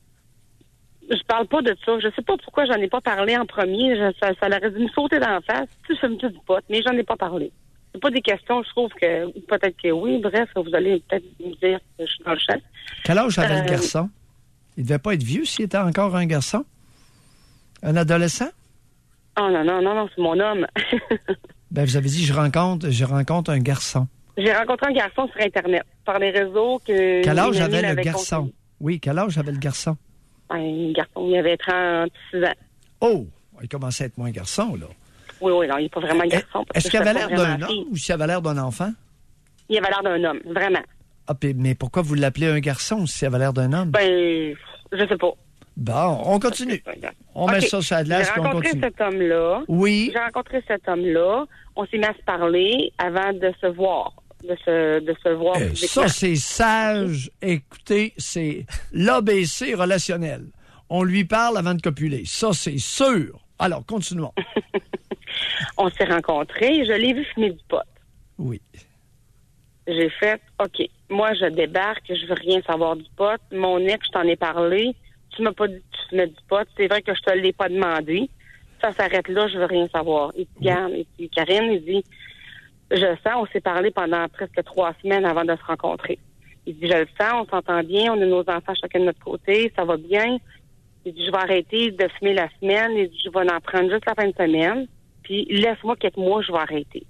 Je parle pas de ça. Je sais pas pourquoi j'en ai pas parlé en premier. Je, ça, ça aurait dû me sauter dans la face. Tu fumes du pot, mais j'en ai pas parlé. C'est pas des questions, je trouve que peut-être que oui. Bref, vous allez peut-être me dire que je suis dans le champ. Quel âge avait euh, le garçon? Il devait pas être vieux s'il était encore un garçon? Un adolescent? Oh non, non, non, non, c'est mon homme. Ben, vous avez dit, je rencontre, je rencontre un garçon. J'ai rencontré un garçon sur Internet, par les réseaux que... Quel âge avait le garçon? Conseillé. Oui, quel âge avait le garçon? Un garçon, il avait trente-six ans. Oh! Il commençait à être moins garçon, là. Oui, oui, non, il n'est pas vraiment garçon. Est-ce qu'il avait l'air d'un homme ou s'il avait l'air d'un enfant? Il avait l'air d'un homme, vraiment. Ah, puis, mais pourquoi vous l'appelez un garçon si ça avait l'air d'un homme? Ben, je sais pas. Bon, on continue. On met okay. ça sur la glace et on continue. J'ai rencontré cet homme-là. Oui. J'ai rencontré cet homme-là. On s'est mis à se parler avant de se voir. De se, de se voir. Euh, ça, c'est sage. Écoutez, c'est l'A B C relationnel. On lui parle avant de copuler. Ça, c'est sûr. Alors, continuons. On s'est rencontrés. Je l'ai vu fumer du pot. Oui. J'ai fait, OK, moi, je débarque, je veux rien savoir du pot. Mon ex, je t'en ai parlé. Tu m'as pas dit que tu fumais du pot. C'est vrai que je te l'ai pas demandé. Ça s'arrête là, je veux rien savoir. Il dit, garde, et puis Karine, il dit, je sens, on s'est parlé pendant presque trois semaines avant de se rencontrer. Il dit, je le sens, on s'entend bien, on a nos enfants chacun de notre côté, ça va bien. Il dit, je vais arrêter de fumer la semaine. Il dit, je vais en prendre juste la fin de semaine. Puis, laisse-moi quelques mois, je vais arrêter.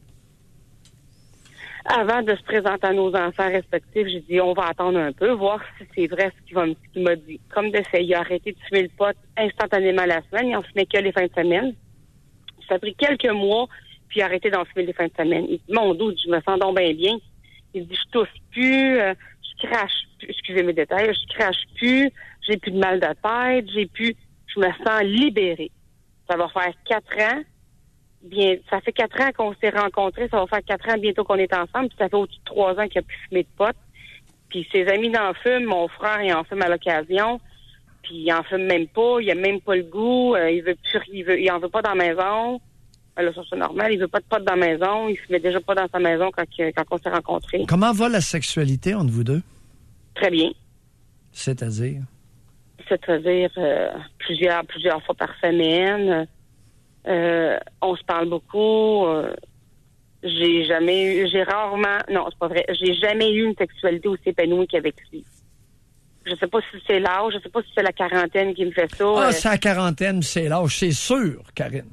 Avant de se présenter à nos enfants respectifs, j'ai dit, on va attendre un peu, voir si c'est vrai ce qu'il, va, ce qu'il m'a dit. Comme de fait, il a arrêté de fumer le pot instantanément la semaine. Il en fumait que les fins de semaine. Ça a pris quelques mois, puis il a arrêté d'en fumer les fins de semaine. Il dit, mon doute, je me sens donc bien bien. Il dit, je tousse plus, euh, je crache plus, excusez mes détails, je crache plus, j'ai plus de mal de tête, j'ai plus, je me sens libérée. Ça va faire quatre ans. Bien, ça fait quatre ans qu'on s'est rencontrés, ça va faire quatre ans bientôt qu'on est ensemble, puis ça fait au-dessus de trois ans qu'il a pu fumer de pot. Puis ses amis n'en fument, mon frère, il en fume à l'occasion, puis il en fume même pas, il a même pas le goût, euh, il veut plus, il veut, il en veut pas dans la maison. Là, ça c'est normal, il veut pas de pot dans la maison, il fumait déjà pas dans sa maison quand, quand on s'est rencontrés. Comment va la sexualité entre vous deux? Très bien. C'est-à-dire? C'est-à-dire euh, plusieurs, plusieurs fois par semaine. Euh, on se parle beaucoup. Euh, j'ai jamais eu, j'ai rarement, non, c'est pas vrai, j'ai jamais eu une sexualité aussi épanouie qu'avec lui. Je sais pas si c'est l'âge, je sais pas si c'est la quarantaine qui me fait ça. Ah, euh... c'est la quarantaine, c'est l'âge, c'est sûr, Karine.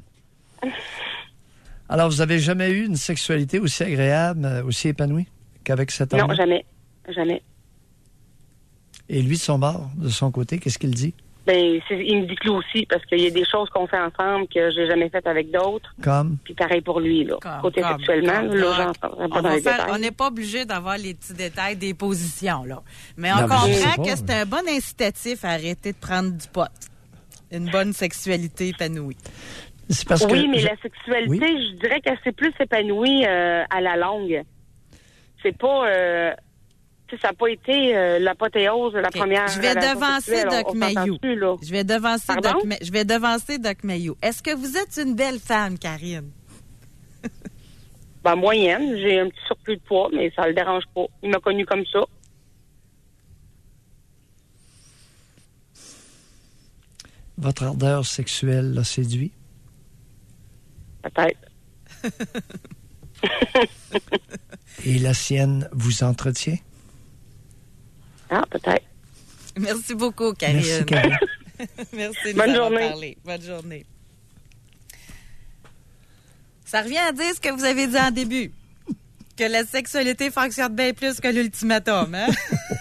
Alors, vous avez jamais eu une sexualité aussi agréable, aussi épanouie qu'avec cet homme? Non, jamais, jamais. Et lui, de son bord, de son côté, qu'est-ce qu'il dit? Ben, c'est, il me dit que lui aussi, parce qu'il y a des choses qu'on fait ensemble que j'ai jamais faites avec d'autres. Comme? Puis pareil pour lui, là. Comme, Côté comme, sexuellement, comme, là, comme. j'en On pas dans va les faire- détails. on n'est pas obligé d'avoir les petits détails des positions, là. Mais on Non, mais je sais comprend pas, que c'est un bon incitatif à arrêter de prendre du pot. Une bonne sexualité épanouie. C'est parce oui, que mais je- la sexualité, Oui. je dirais que c'est plus épanoui euh, à la longue. C'est pas... Euh, tu sais, ça n'a pas été euh, l'apothéose de la première Je vais relation devancer sexuelle, Doc on- on Mayou. s'entend-tu, là? Je vais devancer Pardon? Doc, Ma- je vais devancer Doc Mayou. Est-ce que vous êtes une belle femme, Karine? Ben, moyenne. J'ai un petit surplus de poids, mais ça le dérange pas. Il m'a connu comme ça. votre ardeur sexuelle l'a séduit? Peut-être. Et la sienne vous entretient? Ah, peut-être. Merci beaucoup, Karine. Merci, Karine. Merci de Bonne nous avoir journée. parlé. Bonne journée. Ça revient à dire ce que vous avez dit en début. Que la sexualité fonctionne bien plus que l'ultimatum, hein?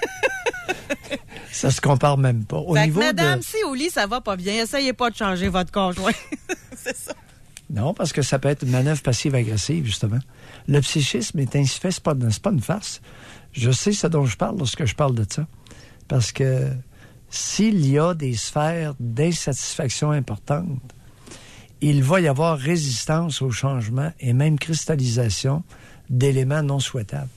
Ça se compare même pas. Au Fait que, niveau madame, de... si au lit, ça va pas bien, essayez pas de changer votre conjoint. C'est ça. Non, parce que ça peut être une manœuvre passive-agressive, justement. Le psychisme est ainsi fait, c'est pas, c'est pas une farce. Je sais ce dont je parle lorsque je parle de ça. Parce que s'il y a des sphères d'insatisfaction importantes, il va y avoir résistance au changement et même cristallisation d'éléments non souhaitables.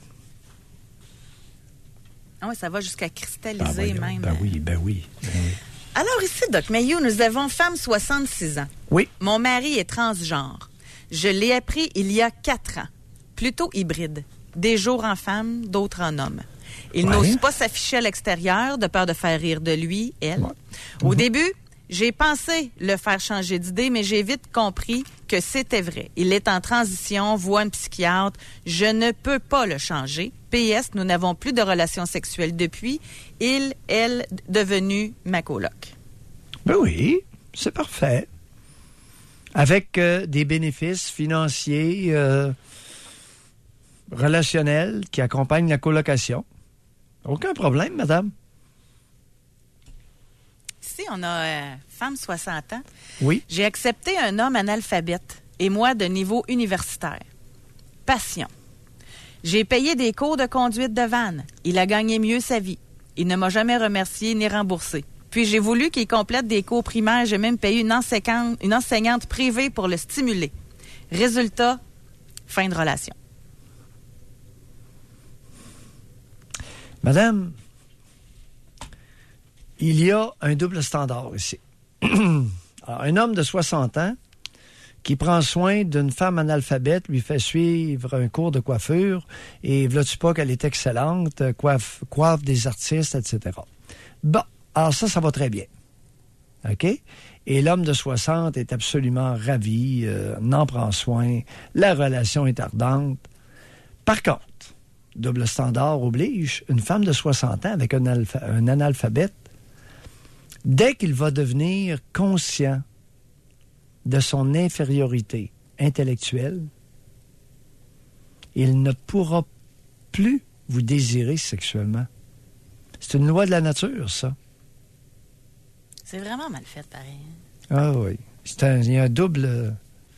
Ah oui, ça va jusqu'à cristalliser Ben voyons, même. Ben oui, ben oui, ben oui. Alors ici, Doc Mayou, nous avons femme soixante-six ans. Oui. Mon mari est transgenre. Je l'ai appris il y a quatre ans. Plutôt hybride. Des jours en femme, d'autres en homme. Il Ouais. n'ose pas s'afficher à l'extérieur de peur de faire rire de lui, elle. Au début, j'ai pensé le faire changer d'idée, mais j'ai vite compris que c'était vrai. Il est en transition, voit un psychiatre. Je ne peux pas le changer. P S, nous n'avons plus de relations sexuelles depuis. Il, elle, devenue ma coloc. Ben oui, c'est parfait. Avec euh, des bénéfices financiers, euh, relationnels qui accompagnent la colocation. Aucun problème, madame. Ici, on a euh, femme soixante ans. Oui. J'ai accepté un homme analphabète et moi de niveau universitaire. Passion. J'ai payé des cours de conduite de vanne. Il a gagné mieux sa vie. Il ne m'a jamais remercié ni remboursé. Puis j'ai voulu qu'il complète des cours primaires. J'ai même payé une enseignante, une enseignante privée pour le stimuler. Résultat, fin de relation. Madame, il y a un double standard ici. Alors, un homme de soixante ans qui prend soin d'une femme analphabète, lui fait suivre un cours de coiffure, et veux-tu pas qu'elle est excellente, coiffe, coiffe des artistes, et cetera. Bon, alors ça, ça va très bien. OK? Et l'homme de soixante est absolument ravi, euh, en prend soin, la relation est ardente. Par contre, double standard oblige, une femme de soixante ans avec un, alpha, un analphabète, dès qu'il va devenir conscient de son infériorité intellectuelle, il ne pourra plus vous désirer sexuellement. C'est une loi de la nature, ça. C'est vraiment mal fait, pareil. Ah oui. C'est un, il y a un double...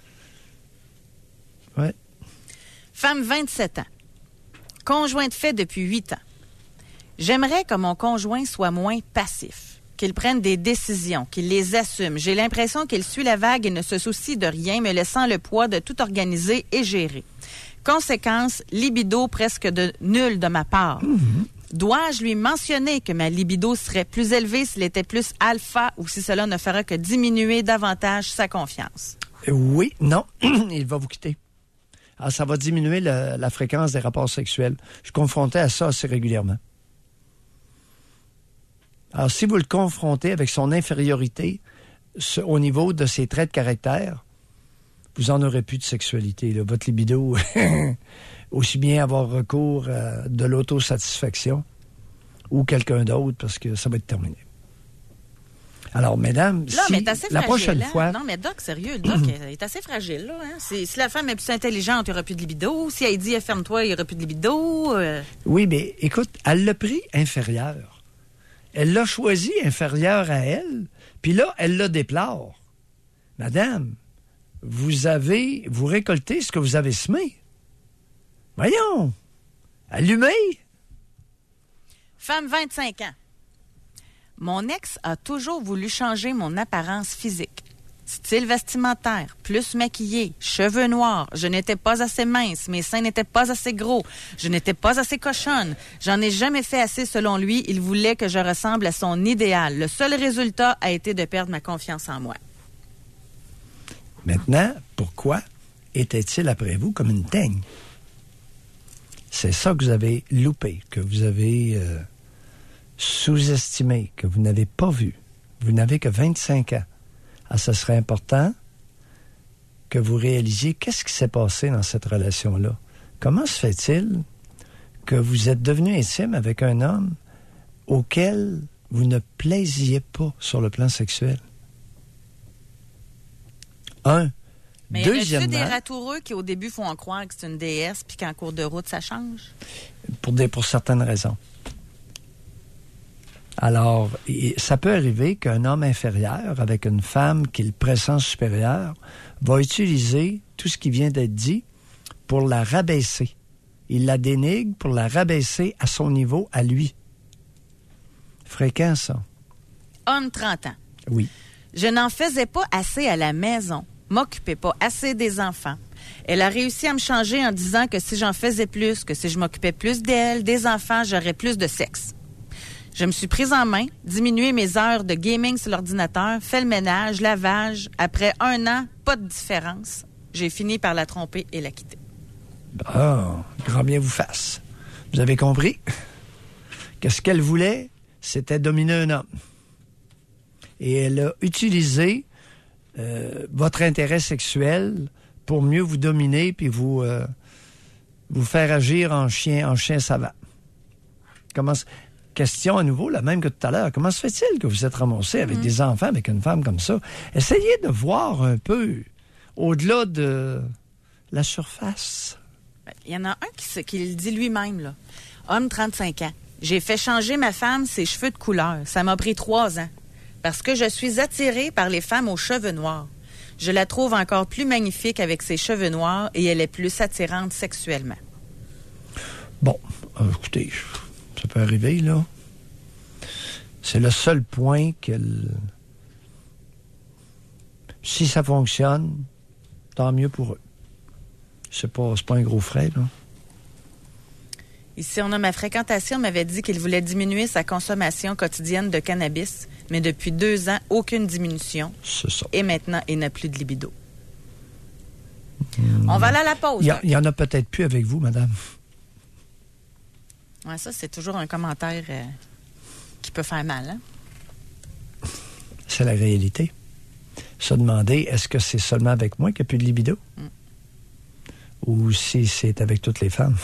Oui. Femme, vingt-sept ans. Conjoint de fait depuis huit ans. J'aimerais que mon conjoint soit moins passif, qu'il prenne des décisions, qu'il les assume. J'ai l'impression qu'il suit la vague et ne se soucie de rien, me laissant le poids de tout organiser et gérer. Conséquence, libido presque de nul de ma part. Mm-hmm. Dois-je lui mentionner que ma libido serait plus élevée s'il était plus alpha ou si cela ne fera que diminuer davantage sa confiance? Oui, non, il va vous quitter. Alors, ça va diminuer le, la fréquence des rapports sexuels. Je suis confronté à ça assez régulièrement. Alors, si vous le confrontez avec son infériorité ce, au niveau de ses traits de caractère, vous en aurez plus de sexualité. Là. Votre libido, aussi bien avoir recours à de l'autosatisfaction ou quelqu'un d'autre parce que ça va être terminé. Alors, mesdames, là, si mais assez la fragile, prochaine hein? fois... Non, mais Doc, sérieux, le Doc est assez fragile. Là, hein? Si, si la femme est plus intelligente, il n'y aura plus de libido. Si elle dit « ferme-toi », il n'y aura plus de libido. Euh... Oui, mais écoute, elle l'a pris inférieur. Elle l'a choisi inférieur à elle, puis là, elle le déplore. Madame, vous avez, vous récoltez ce que vous avez semé. Voyons, allumez. Femme, vingt-cinq ans. Mon ex a toujours voulu changer mon apparence physique. Style vestimentaire, plus maquillé, cheveux noirs. Je n'étais pas assez mince, mes seins n'étaient pas assez gros. Je n'étais pas assez cochonne. J'en ai jamais fait assez selon lui. Il voulait que je ressemble à son idéal. Le seul résultat a été de perdre ma confiance en moi. Maintenant, pourquoi était-il après vous comme une teigne? C'est ça que vous avez loupé, que vous avez euh, sous-estimé, que vous n'avez pas vu. Vous n'avez que vingt-cinq ans. Ah, ce serait important que vous réalisiez qu'est-ce qui s'est passé dans cette relation-là. Comment se fait-il que vous êtes devenu intime avec un homme auquel vous ne plaisiez pas sur le plan sexuel? Un. Mais Deuxièmement, y a-t-il des ratoureux qui, au début, font en croire que c'est une déesse puis qu'en cours de route, ça change? Pour, des, pour certaines raisons. Alors, ça peut arriver qu'un homme inférieur, avec une femme qui le pressent supérieur, va utiliser tout ce qui vient d'être dit pour la rabaisser. Il la dénigre pour la rabaisser à son niveau, à lui. Fréquent, ça. Homme, trente ans. Oui. Je n'en faisais pas assez à la maison, m'occupais pas assez des enfants. Elle a réussi à me changer en disant que si j'en faisais plus, que si je m'occupais plus d'elle, des enfants, j'aurais plus de sexe. Je me suis prise en main, diminué mes heures de gaming sur l'ordinateur, fait le ménage, lavage. Après un an, pas de différence. J'ai fini par la tromper et la quitter. Ah, grand bien vous fasse. Vous avez compris que ce qu'elle voulait, c'était dominer un homme. Et elle a utilisé euh, votre intérêt sexuel pour mieux vous dominer puis vous, euh, vous faire agir en chien, en chien savant. Comment... Question à nouveau, la même que tout à l'heure. Comment se fait-il que vous êtes ramassé avec mmh. des enfants, avec une femme comme ça? Essayez de voir un peu au-delà de la surface. Il y en a un qui, qui le dit lui-même, là. Homme, trente-cinq ans. J'ai fait changer ma femme ses cheveux de couleur. Ça m'a pris trois ans. Parce que je suis attirée par les femmes aux cheveux noirs. Je la trouve encore plus magnifique avec ses cheveux noirs et elle est plus attirante sexuellement. écoutez, ça peut arriver, là. C'est le seul point que... Le... Si ça fonctionne, tant mieux pour eux. C'est pas, c'est pas un gros frais, là. Ici, on a ma fréquentation m'avait dit qu'il voulait diminuer sa consommation quotidienne de cannabis, mais depuis deux ans, aucune diminution. C'est ça. Et maintenant, il n'a plus de libido. Mmh. On va aller à la pause. Il y, y en a peut-être plus avec vous, madame. Ouais, ça, c'est toujours un commentaire euh, qui peut faire mal. Hein? C'est la réalité. Se demander, est-ce que c'est seulement avec moi qu'il n'y a plus de libido? Mmh. Ou si c'est avec toutes les femmes?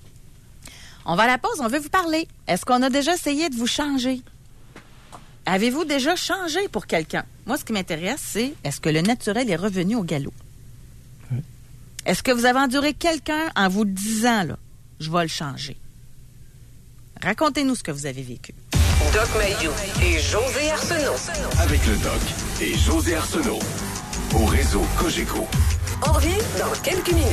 On va à la pause, on veut vous parler. Est-ce qu'on a déjà essayé de vous changer? Avez-vous déjà changé pour quelqu'un? Moi, ce qui m'intéresse, c'est est-ce que le naturel est revenu au galop? Oui. Est-ce que vous avez enduré quelqu'un en vous disant, là, je vais le changer? Racontez-nous ce que vous avez vécu. Doc Mayou et José Arsenault. Avec le Doc et José Arsenault. Au réseau Cogeco. On revient dans quelques minutes.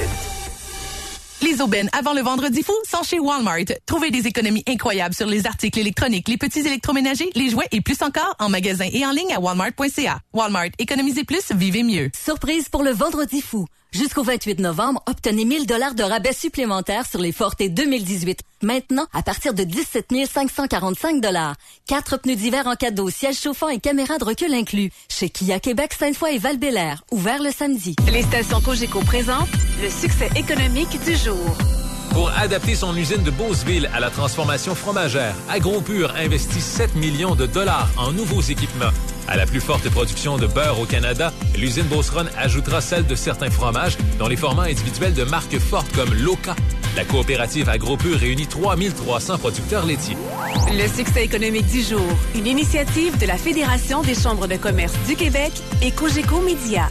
Les aubaines avant le vendredi fou sont chez Walmart. Trouvez des économies incroyables sur les articles électroniques, les petits électroménagers, les jouets et plus encore en magasin et en ligne à walmart point c a. Walmart, économisez plus, vivez mieux. Surprise pour le vendredi fou. Jusqu'au vingt-huit novembre, obtenez mille dollars de rabais supplémentaires sur les Forte deux mille dix-huit. Maintenant, à partir de dix-sept mille cinq cent quarante-cinq dollars. Quatre pneus d'hiver en cadeau, siège chauffant et caméra de recul inclus. Chez Kia Québec, Sainte-Foy et Val-Bélair. Ouvert le samedi. Les stations Cogeco présentent le succès économique du jour. Pour adapter son usine de Beauceville à la transformation fromagère, AgroPure investit sept millions de dollars en nouveaux équipements. À la plus forte production de beurre au Canada, l'usine Beauceronne ajoutera celle de certains fromages, dont les formats individuels de marques fortes comme Loca. La coopérative AgroPure réunit trois mille trois cents producteurs laitiers. Le succès économique du jour, une initiative de la Fédération des chambres de commerce du Québec et Cogeco Média.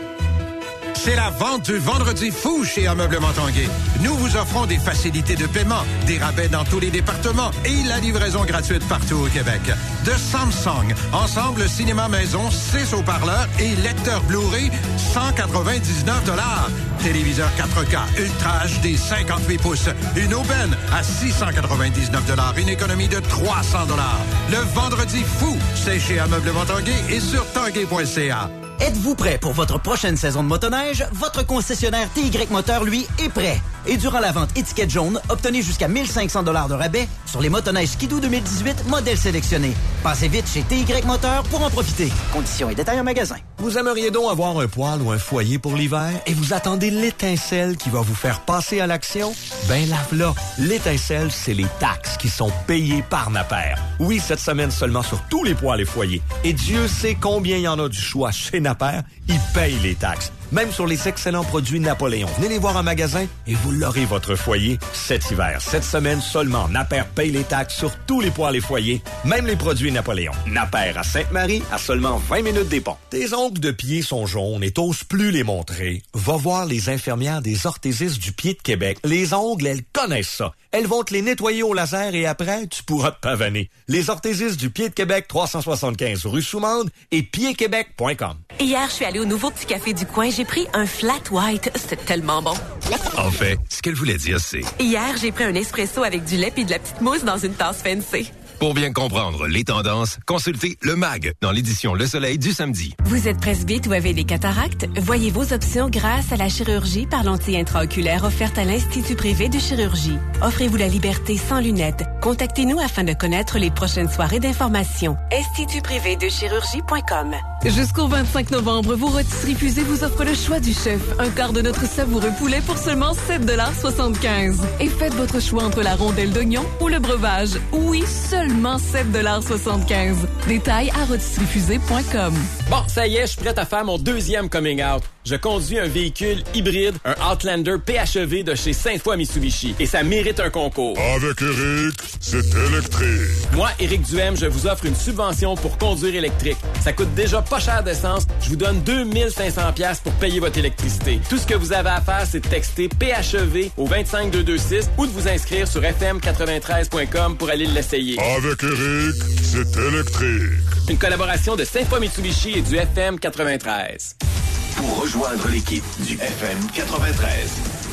C'est la vente du Vendredi fou chez Ameublement Tanguay. Nous vous offrons des facilités de paiement, des rabais dans tous les départements et la livraison gratuite partout au Québec. De Samsung, ensemble cinéma maison, six haut-parleurs et lecteur Blu-ray, cent quatre-vingt-dix-neuf dollars. Téléviseur quatre K Ultra H D cinquante-huit pouces, une aubaine à six cent quatre-vingt-dix-neuf dollars, une économie de trois cents dollars. Le Vendredi fou, c'est chez Ameublement Tanguay et sur tanguay point c a. Êtes-vous prêt pour votre prochaine saison de motoneige? Votre concessionnaire T Y Moteur, lui, est prêt. Et durant la vente étiquette jaune, obtenez jusqu'à mille cinq cents dollars de rabais sur les motoneiges Skidoo deux mille dix-huit, modèles sélectionnés. Passez vite chez T Y Moteur pour en profiter. Conditions et détails en magasin. Vous aimeriez donc avoir un poêle ou un foyer pour l'hiver et vous attendez l'étincelle qui va vous faire passer à l'action? Ben là, l'étincelle, c'est les taxes qui sont payées par Napper. Oui, cette semaine seulement sur tous les poêles et foyers. Et Dieu sait combien il y en a du choix chez Napper. Ils payent les taxes. Même sur les excellents produits Napoléon. Venez les voir en magasin et vous l'aurez votre foyer cet hiver. Cette semaine seulement, Napper paye les taxes sur tous les poêles et foyers, même les produits Napoléon. Napper à Sainte-Marie, à seulement vingt minutes des ponts. Tes ongles de pied sont jaunes et t'oses plus les montrer. Va voir les infirmières des orthésistes du pied de Québec. Les ongles, elles connaissent ça. Elles vont te les nettoyer au laser et après, tu pourras te pavaner. Les orthésistes du pied de Québec, trois cent soixante-quinze rue Soumande et pied québec point com. Hier, je suis allée au nouveau petit café du coin. J'ai pris un flat white. C'était tellement bon. En fait, ce qu'elle voulait dire, c'est... Hier, j'ai pris un espresso avec du lait et de la petite mousse dans une tasse fancy. Pour bien comprendre les tendances, consultez Le Mag dans l'édition Le Soleil du samedi. Vous êtes presbyte ou avez des cataractes? Voyez vos options grâce à la chirurgie par lentille intraoculaire offerte à l'Institut privé de chirurgie. Offrez-vous la liberté sans lunettes. Contactez-nous afin de connaître les prochaines soirées d'information. institut privé de chirurgie point com. Jusqu'au vingt-cinq novembre, vos rôtisseries fusées vous offrent le choix du chef. Un quart de notre savoureux poulet pour seulement sept dollars soixante-quinze. Et faites votre choix entre la rondelle d'oignon ou le breuvage. Oui, seulement sept dollars soixante-quinze. Détails à rôtisserie fusée point com. Bon, ça y est, je suis prête à faire mon deuxième coming out. Je conduis un véhicule hybride, un Outlander P H E V de chez Sainte-Foy Mitsubishi. Et ça mérite un concours. Avec Eric, c'est électrique. Moi, Éric Duhem, je vous offre une subvention pour conduire électrique. Ça coûte déjà pas cher d'essence. Je vous donne deux mille cinq cents dollars pour payer votre électricité. Tout ce que vous avez à faire, c'est de texter P H E V au vingt-cinq deux cent vingt-six ou de vous inscrire sur f m quatre-vingt-treize point com pour aller l'essayer. Avec Eric, c'est électrique. Une collaboration de Sainte-Foy Mitsubishi et du F M quatre-vingt-treize. Pour rejoindre l'équipe du F M quatre-vingt-treize.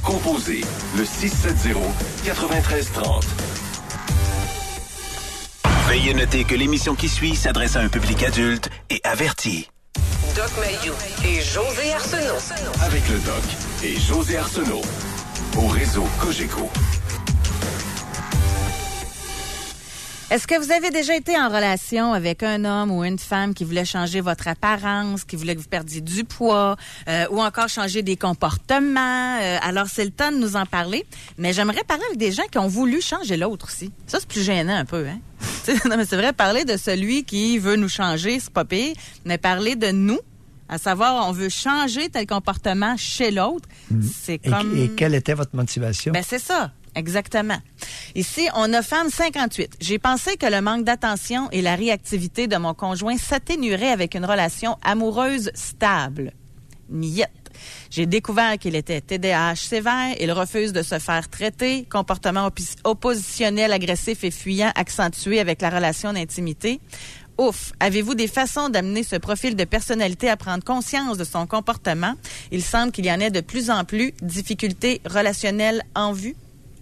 Composez le six sept zéro, neuf trois trois zéro. Veuillez noter que l'émission qui suit s'adresse à un public adulte et averti. Doc Mayou et José Arsenault. Avec le Doc et José Arsenault. Au réseau Cogeco. Est-ce que vous avez déjà été en relation avec un homme ou une femme qui voulait changer votre apparence, qui voulait que vous perdiez du poids, euh, ou encore changer des comportements? Euh, alors, c'est le temps de nous en parler. Mais j'aimerais parler avec des gens qui ont voulu changer l'autre aussi. Ça, c'est plus gênant un peu, hein? Non, mais c'est vrai, parler de celui qui veut nous changer, c'est pas pire. Mais parler de nous, à savoir, on veut changer tel comportement chez l'autre, mmh. c'est comme... Et, et quelle était votre motivation? Ben, c'est ça. Exactement. Ici, on a femme cinquante-huit. J'ai pensé que le manque d'attention et la réactivité de mon conjoint s'atténueraient avec une relation amoureuse stable. Niet. J'ai découvert qu'il était T D A H sévère, il refuse de se faire traiter, comportement oppi- oppositionnel, agressif et fuyant accentué avec la relation d'intimité. Ouf! Avez-vous des façons d'amener ce profil de personnalité à prendre conscience de son comportement? Il semble qu'il y en ait de plus en plus. Difficultés relationnelles en vue?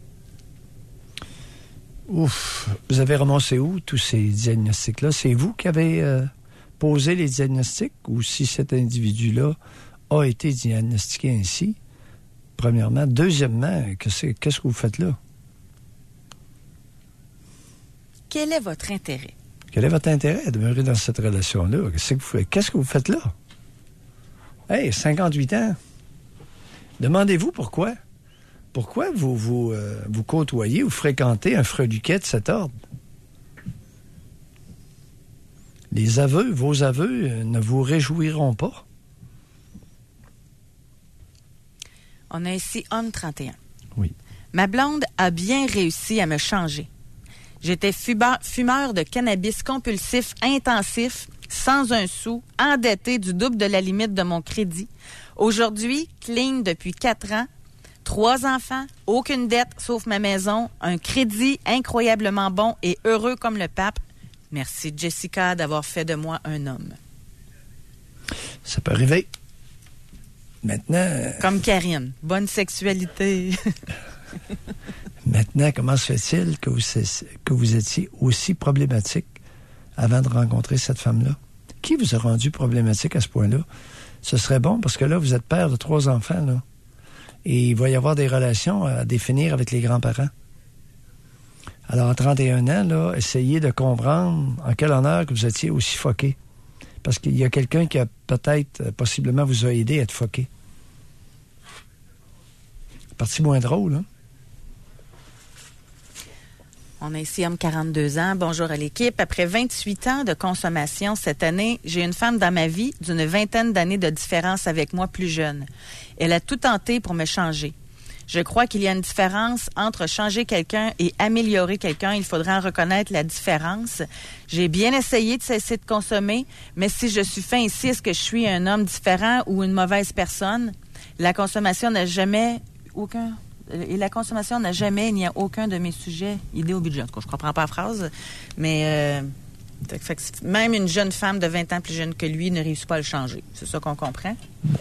Ouf, vous avez ramassé où tous ces diagnostics-là? C'est vous qui avez euh, posé les diagnostics ou si cet individu-là a été diagnostiqué ainsi? Premièrement. Deuxièmement, qu'est-ce, qu'est-ce que vous faites là? Quel est votre intérêt? Quel est votre intérêt à demeurer dans cette relation-là? Qu'est-ce que vous faites, qu'est-ce que vous faites là? Hey, cinquante-huit ans. Demandez-vous pourquoi? Pourquoi vous, vous, euh, vous côtoyez ou fréquentez un freluquet de cet ordre? Les aveux, vos aveux euh, ne vous réjouiront pas? On a ici homme trente et un. Oui. Ma blonde a bien réussi à me changer. J'étais fumeur, fumeur de cannabis compulsif intensif, sans un sou, endetté du double de la limite de mon crédit. Aujourd'hui, clean depuis quatre ans, trois enfants, aucune dette sauf ma maison, un crédit incroyablement bon et heureux comme le pape. Merci Jessica d'avoir fait de moi un homme. Ça peut arriver. Maintenant... Euh... Comme Karine. Bonne sexualité. Maintenant, comment se fait-il que vous, que vous étiez aussi problématique avant de rencontrer cette femme-là? Qui vous a rendu problématique à ce point-là? Ce serait bon parce que là, vous êtes père de trois enfants, là. Et il va y avoir des relations à définir avec les grands-parents. Alors, à trente et un ans, là, essayez de comprendre en quel honneur que vous étiez aussi foqué. Parce qu'il y a quelqu'un qui a peut-être, possiblement, vous a aidé à être foqué. Partie moins drôle, hein? On a ici homme quarante-deux ans. Bonjour à l'équipe. Après vingt-huit ans de consommation cette année, j'ai une femme dans ma vie d'une vingtaine d'années de différence avec moi plus jeune. Elle a tout tenté pour me changer. Je crois qu'il y a une différence entre changer quelqu'un et améliorer quelqu'un. Il faudra en reconnaître la différence. J'ai bien essayé de cesser de consommer, mais si je suis fin ici, est-ce que je suis un homme différent ou une mauvaise personne? La consommation n'a jamais aucun... Et la consommation n'a jamais, il n'y a aucun de mes sujets idée au budget. En tout cas, je ne comprends pas la phrase, mais euh, fait que même une jeune femme de vingt ans plus jeune que lui ne réussit pas à le changer. C'est ça qu'on comprend?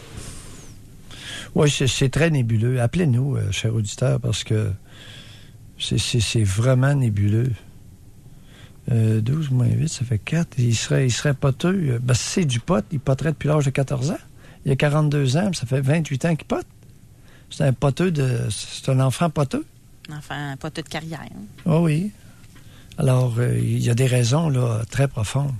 Oui, c'est, c'est très nébuleux. Appelez-nous, euh, chers auditeurs, parce que c'est, c'est, c'est vraiment nébuleux. Euh, douze moins huit, ça fait quatre. Il serait, il serait poteux. Ben, si c'est du pot, il poterait depuis l'âge de quatorze ans. Il a quarante-deux ans, ça fait vingt-huit ans qu'il pote. C'est un poteux de... C'est un enfant poteux. Enfin, un poteux de carrière. Hein? Oh oui. Alors, euh, il y a des raisons là très profondes.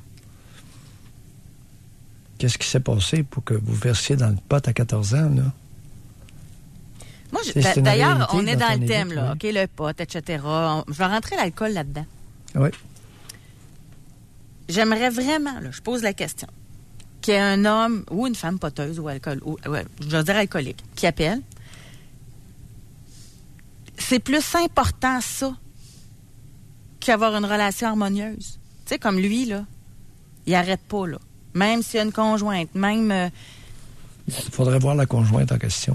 Qu'est-ce qui s'est passé pour que vous versiez dans le pot à quatorze ans, là? Moi, je, d'a, d'ailleurs, on est dans, dans le thème, édite, là. Oui. OK, le pot, et cetera. On, je vais rentrer l'alcool là-dedans. Oui. J'aimerais vraiment, là, je pose la question, qu'il y ait un homme ou une femme poteuse ou alcool, ou, ouais, je veux dire alcoolique, qui appelle. C'est plus important, ça, qu'avoir une relation harmonieuse. Tu sais, comme lui, là, il arrête pas, là. Même s'il y a une conjointe, même... Euh... Il faudrait voir la conjointe en question.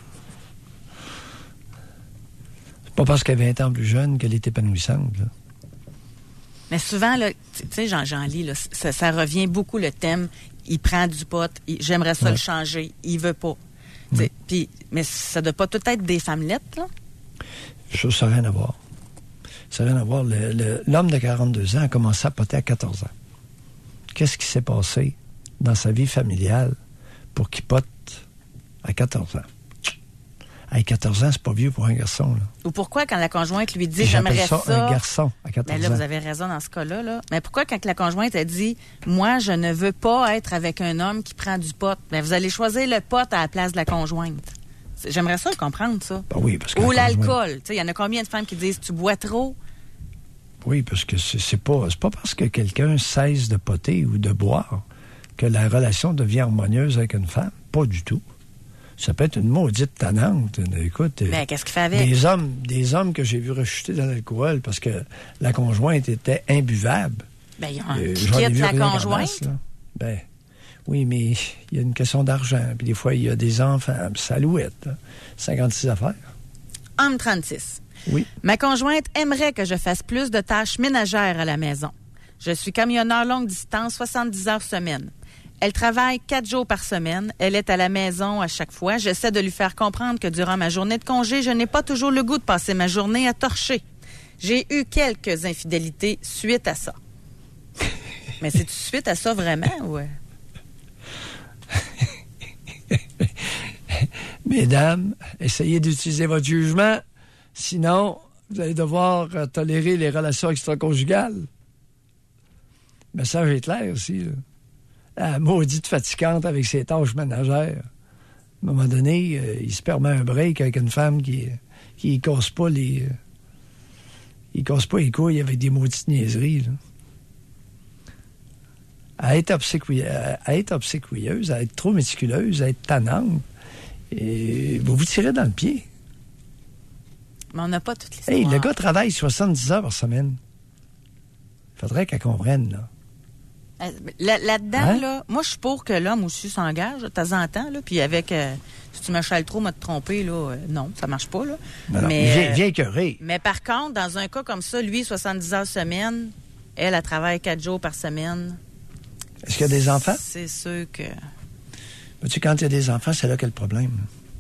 C'est pas parce qu'elle est vingt ans plus jeune qu'elle est épanouissante, là. Mais souvent, là, tu sais, j'en, j'en lis, là, ça, ça revient beaucoup, le thème. Il prend du pot, il, j'aimerais ça ouais. le changer, il veut pas. Oui. Pis, mais ça doit pas tout être des femmelettes, là? Ça, ça n'a rien à voir. Ça n'a rien à voir. Le, le, l'homme de quarante-deux ans a commencé à poter à quatorze ans. Qu'est-ce qui s'est passé dans sa vie familiale pour qu'il pote à quatorze ans? À quatorze ans, c'est pas vieux pour un garçon, là. Ou pourquoi, quand la conjointe lui dit « J'appelle j'aimerais ça, ça... » un garçon à quatorze ans. Mais là, vous avez raison dans ce cas-là, là. Mais pourquoi, quand la conjointe a dit « moi, je ne veux pas être avec un homme qui prend du pot », mais vous allez choisir le pot à la place de la conjointe. J'aimerais ça le comprendre, ça. Ben oui, parce que Ou la l'alcool. conjointe... Il y en a combien de femmes qui disent « tu bois trop ». Oui, parce que c'est, c'est pas c'est pas parce que quelqu'un cesse de poter ou de boire que la relation devient harmonieuse avec une femme. Pas du tout. Ça peut être une maudite tannante. Écoute, ben, qu'est-ce qu'il fait avec? Des hommes, des hommes que j'ai vus rechuter dans l'alcool parce que la conjointe était imbuvable. Ben, ils ont euh, qui quitte la conjointe. Masse, ben, oui, mais il y a une question d'argent. Puis des fois, il y a des enfants. Salouette. Là. cinquante-six affaires. Homme trente-six. Oui. Ma conjointe aimerait que je fasse plus de tâches ménagères à la maison. Je suis camionneur longue distance, soixante-dix heures semaine. Elle travaille quatre jours par semaine. Elle est à la maison à chaque fois. J'essaie de lui faire comprendre que durant ma journée de congé, je n'ai pas toujours le goût de passer ma journée à torcher. J'ai eu quelques infidélités suite à ça. Mais c'est suite à ça vraiment, ouais? Mesdames, essayez d'utiliser votre jugement. Sinon, vous allez devoir euh, tolérer les relations extraconjugales. Le message est clair aussi, là. La maudite fatigante avec ses tâches ménagères. À un moment donné, euh, il se permet un break avec une femme qui qui casse pas les... Euh, il casse pas les couilles avec des maudites niaiseries, là. À être, obséqui... à être obséquieuse, à être trop méticuleuse, à être tannante, et vous vous tirez dans le pied. Mais on n'a pas toutes les Hey, le gars travaille soixante-dix heures par semaine. Faudrait qu'elle comprenne, là. Là, là-dedans, Hein? là, moi, je suis pour que l'homme aussi s'engage de temps en temps, là, puis avec, euh, si tu me chales trop, m'a te trompé, là, euh, non, ça marche pas, là. Non, non, mais, viens, euh, viens écœurer. mais par contre, dans un cas comme ça, lui, soixante-dix heures semaine, elle, elle travaille quatre jours par semaine. Est-ce qu'il y a des enfants? C'est sûr que... Mais tu sais, quand il y a des enfants, c'est là qu'est le problème.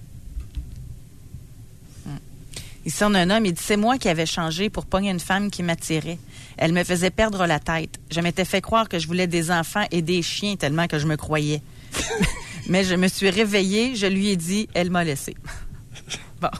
Ici, on a un homme, il dit, c'est moi qui avais changé pour pogner une femme qui m'attirait. Elle me faisait perdre la tête. Je m'étais fait croire que je voulais des enfants et des chiens tellement que je me croyais. Mais je me suis réveillée, je lui ai dit, elle m'a laissé. Bon.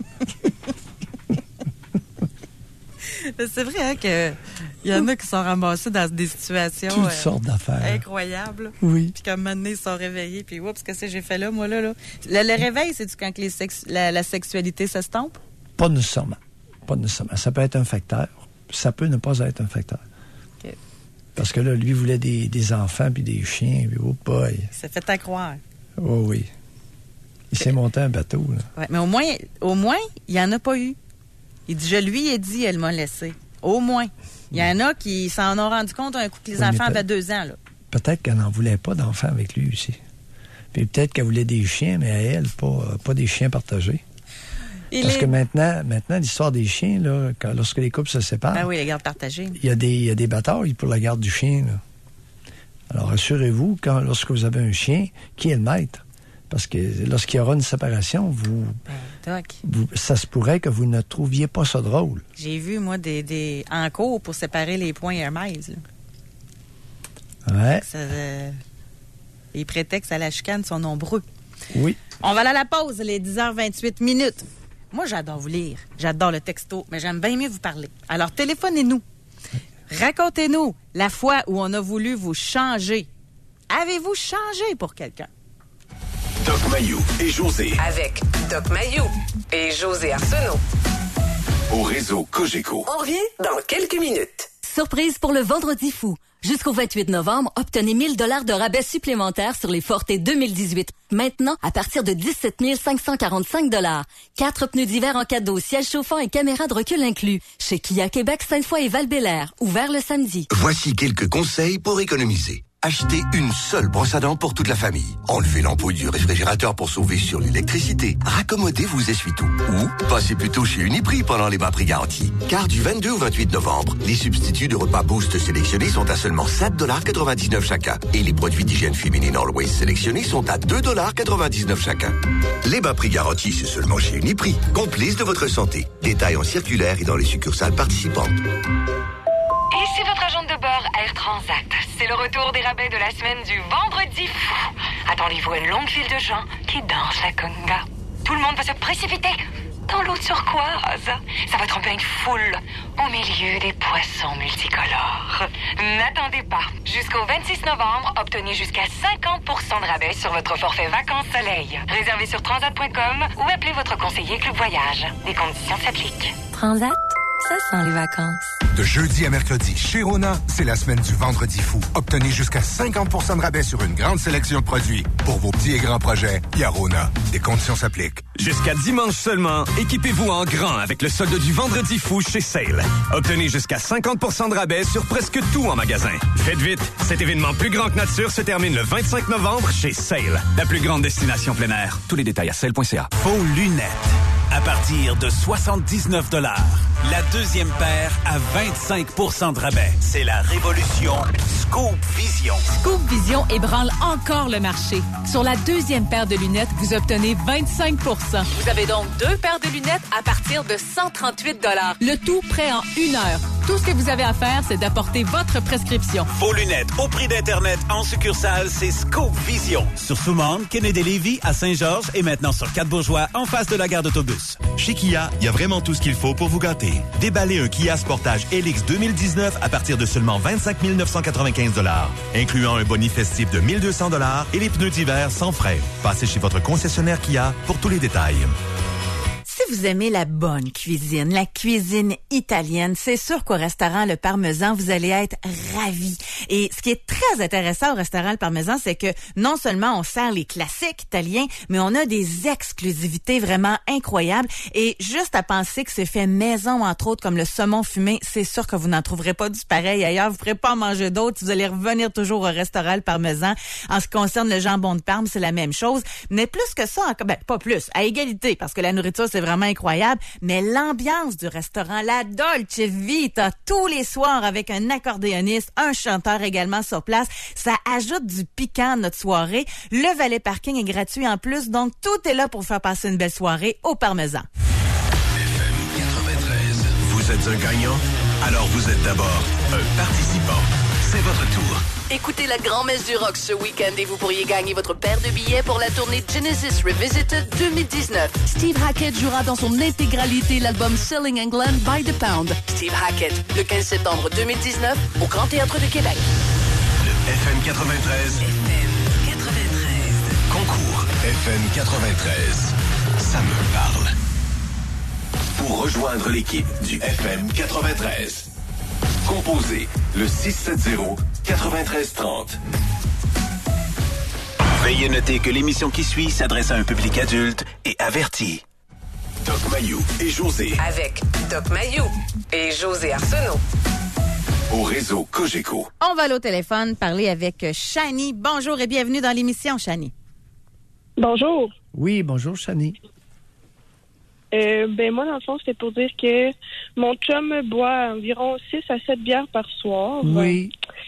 C'est vrai hein, qu'il y en a qui sont ramassés dans des situations... Toutes euh, sortes d'affaires. Incroyables. Oui. Puis comme un moment donné, ils sont réveillés, puis oups, qu'est-ce que j'ai fait là, moi, là? là? Le, le réveil, c'est-tu quand que les sex- la, la sexualité s'estompe? Pas nécessairement. Pas nécessairement. Ça peut être un facteur. Ça peut ne pas être un facteur. Okay. Parce que là, lui voulait des, des enfants puis des chiens. Puis, oh boy. Ça fait à croire. Oh oui. Il s'est monté un bateau, là. Ouais, mais au moins, au moins, il n'y en a pas eu. Il dit, je lui ai dit, elle m'a laissé. Au moins. Il y en a qui s'en ont rendu compte un coup que les Oui, enfants peut- avaient deux ans, là. Peut-être qu'elle n'en voulait pas d'enfants avec lui aussi. Puis peut-être qu'elle voulait des chiens, mais à elle, pas, pas des chiens partagés. Il Parce est- que maintenant, maintenant, l'histoire des chiens, là, quand, lorsque les couples se séparent, Ah oui, les gardes partagées. il y a des, il y a des batailles pour la garde du chien, là. Alors, assurez-vous, quand, lorsque vous avez un chien, qui est le maître? Parce que lorsqu'il y aura une séparation, vous, Ben, Doc, vous, ça se pourrait que vous ne trouviez pas ça drôle. j'ai vu, moi, des, des en cours pour séparer les points Hermès, là. Ouais. Ça, euh, les prétextes à la chicane sont nombreux. Oui. On va aller à la pause, les dix heures vingt-huit minutes. Moi, j'adore vous lire. J'adore le texto, mais j'aime bien mieux vous parler. Alors, téléphonez-nous. Racontez-nous la fois où on a voulu vous changer. Avez-vous changé pour quelqu'un? Doc Mayou et José Avec Doc Mayou et José Arsenault. au réseau Cogeco. On revient dans quelques minutes. Surprise pour le Vendredi fou. Jusqu'au vingt-huit novembre, obtenez mille dollars de rabais supplémentaires sur les Forte deux mille dix-huit. Maintenant, à partir de dix-sept mille cinq cent quarante-cinq dollars. Quatre pneus d'hiver en cadeau, siège chauffant et caméra de recul inclus. Chez Kia Québec, Sainte-Foy et Val-Bélair. Ouvert le samedi. Voici quelques conseils pour économiser. achetez une seule brosse à dents pour toute la famille. Enlevez l'ampoule du réfrigérateur pour sauver sur l'électricité. Raccommodez vos essuie-tout. Ou passez plutôt chez Uniprix pendant les bas prix garantis. Car du vingt-deux au vingt-huit novembre, les substituts de repas Boost sélectionnés sont à seulement sept dollars quatre-vingt-dix-neuf chacun. Et les produits d'hygiène féminine Always sélectionnés sont à deux dollars quatre-vingt-dix-neuf chacun. Les bas prix garantis, c'est seulement chez Uniprix. Complice de votre santé. Détails en circulaire et dans les succursales participantes. Ici votre agente de bord Air Transat. C'est le retour des rabais de la semaine du Vendredi fou. Attendez-vous à une longue file de gens qui dansent la conga. Tout le monde va se précipiter dans l'eau turquoise. Ça va être un bain de foule au milieu des poissons multicolores. N'attendez pas. Jusqu'au vingt-six novembre, obtenez jusqu'à cinquante pour cent de rabais sur votre forfait vacances-soleil. Réservez sur transat point com ou appelez votre conseiller Club Voyage. Les conditions s'appliquent. Transat, ça sent les vacances. De jeudi à mercredi, chez Rona, c'est la semaine du Vendredi fou. Obtenez jusqu'à cinquante pour cent de rabais sur une grande sélection de produits. Pour vos petits et grands projets, il y a Rona. Des conditions s'appliquent. Jusqu'à dimanche seulement, équipez-vous en grand avec le solde du Vendredi fou chez Sale. Obtenez jusqu'à cinquante pour cent de rabais sur presque tout en magasin. Faites vite, cet événement plus grand que nature se termine le vingt-cinq novembre chez Sale, la plus grande destination plein air. Tous les détails à sale point c a. Faux lunettes. À partir de soixante-dix-neuf dollars. La deuxième paire à vingt-cinq pour cent de rabais. C'est la révolution Scoop Vision. Scoop Vision ébranle encore le marché. Sur la deuxième paire de lunettes, vous obtenez vingt-cinq pour cent. Vous avez donc deux paires de lunettes à partir de cent trente-huit dollars. Le tout prêt en une heure. Tout ce que vous avez à faire, c'est d'apporter votre prescription. Faux lunettes au prix d'Internet en succursale, c'est Scoop Vision. Sur Soumande, Kennedy-Lévis, à Saint-Georges et maintenant sur Quatre-Bourgeois, en face de la gare d'autobus. Chez Kia, il y a vraiment tout ce qu'il faut pour vous gâter. Déballez un Kia Sportage L X deux mille dix-neuf à partir de seulement vingt-cinq mille neuf cent quatre-vingt-quinze dollars, incluant un bonus festif de mille deux cents dollars et les pneus d'hiver sans frais. Passez chez votre concessionnaire Kia pour tous les détails. Si vous aimez la bonne cuisine, la cuisine italienne, c'est sûr qu'au restaurant Le Parmesan, vous allez être ravis. Et ce qui est très intéressant au restaurant Le Parmesan, c'est que non seulement on sert les classiques italiens, mais on a des exclusivités vraiment incroyables. Et juste à penser que c'est fait maison, entre autres, comme le saumon fumé, c'est sûr que vous n'en trouverez pas du pareil ailleurs. Vous ne pourrez pas en manger d'autres. Vous allez revenir toujours au restaurant Le Parmesan. En ce qui concerne le jambon de Parme, c'est la même chose. Mais plus que ça, encore, ben, pas plus, à égalité, parce que la nourriture, c'est vraiment incroyable, mais l'ambiance du restaurant, la Dolce Vita, tous les soirs avec un accordéoniste, un chanteur également sur place, ça ajoute du piquant à notre soirée. Le valet parking est gratuit en plus, donc tout est là pour faire passer une belle soirée au Parmesan. F M quatre-vingt-treize. Vous êtes un gagnant? Alors vous êtes d'abord un participant. C'est votre tour. Écoutez la grand-messe du rock ce week-end et vous pourriez gagner votre paire de billets pour la tournée Genesis Revisited deux mille dix-neuf. Steve Hackett jouera dans son intégralité l'album Selling England by the Pound. Steve Hackett, le quinze septembre deux mille dix-neuf, au Grand Théâtre de Québec. Le F M quatre-vingt-treize. F M quatre-vingt-treize. Concours F M quatre-vingt-treize. Ça me parle. Pour rejoindre l'équipe du F M quatre-vingt-treize, composez le six sept zéro, quatre trois trois zéro. Veuillez noter que l'émission qui suit s'adresse à un public adulte et averti. Doc Mayou et José. Avec Doc Mayou et José Arsenault. Au réseau Cogeco. On va aller au téléphone parler avec Chani. Bonjour et bienvenue dans l'émission, Chani. Bonjour. Oui, bonjour, Chani. Euh, ben moi, dans le fond, c'était pour dire que mon chum boit environ six à sept bières par soir. Oui.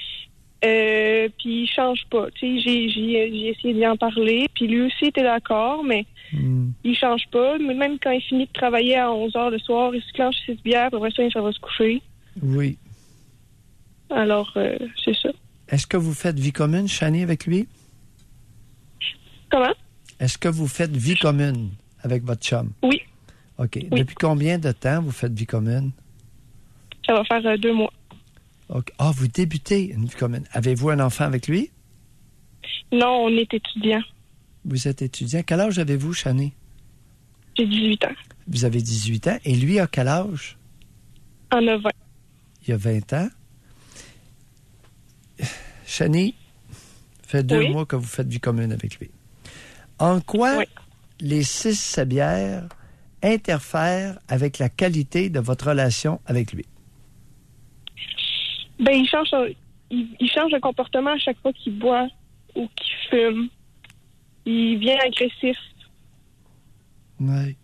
Euh, puis il change pas. Tu sais, j'ai, j'ai, j'ai essayé d'y en parler, puis lui aussi était d'accord, mais mm. il change pas. Mais même quand il finit de travailler à onze heures le soir, il se clenche six bières, puis après ça, ça va se coucher. Oui. Alors, euh, c'est ça. Est-ce que vous faites vie commune, Chani, avec lui? Comment? Est-ce que vous faites vie commune avec votre chum? Oui. OK. Oui. Depuis combien de temps vous faites vie commune? Ça va faire euh, deux mois. OK. Ah, vous débutez une vie commune. Avez-vous un enfant avec lui? Non, on est étudiants. Vous êtes étudiant. Quel âge avez-vous, Chani? J'ai dix-huit ans. Vous avez dix-huit ans. Et lui a quel âge? En a vingt. Il a vingt ans. Chani, fait deux oui. mois que vous faites vie commune avec lui. En quoi oui. les six bières interfèrent avec la qualité de votre relation avec lui? Ben, il change, il, il change de comportement à chaque fois qu'il boit ou qu'il fume. Il devient agressif. Oui.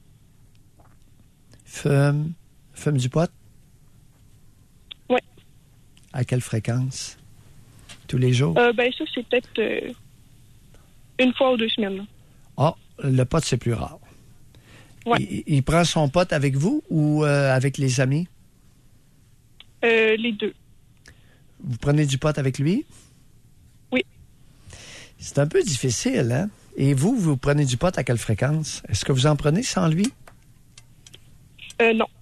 Fume. Fume du pot? Oui. À quelle fréquence? Tous les jours? Euh, ben ça, c'est peut-être euh, une fois ou deux semaines. Là. Ah, le pot, c'est plus rare. Ouais. Il, il prend son pot avec vous ou euh, avec les amis? Euh, les deux. Vous prenez du pot avec lui? Oui. C'est un peu difficile, hein? Et vous, vous prenez du pot à quelle fréquence? Est-ce que vous en prenez sans lui? Euh, non.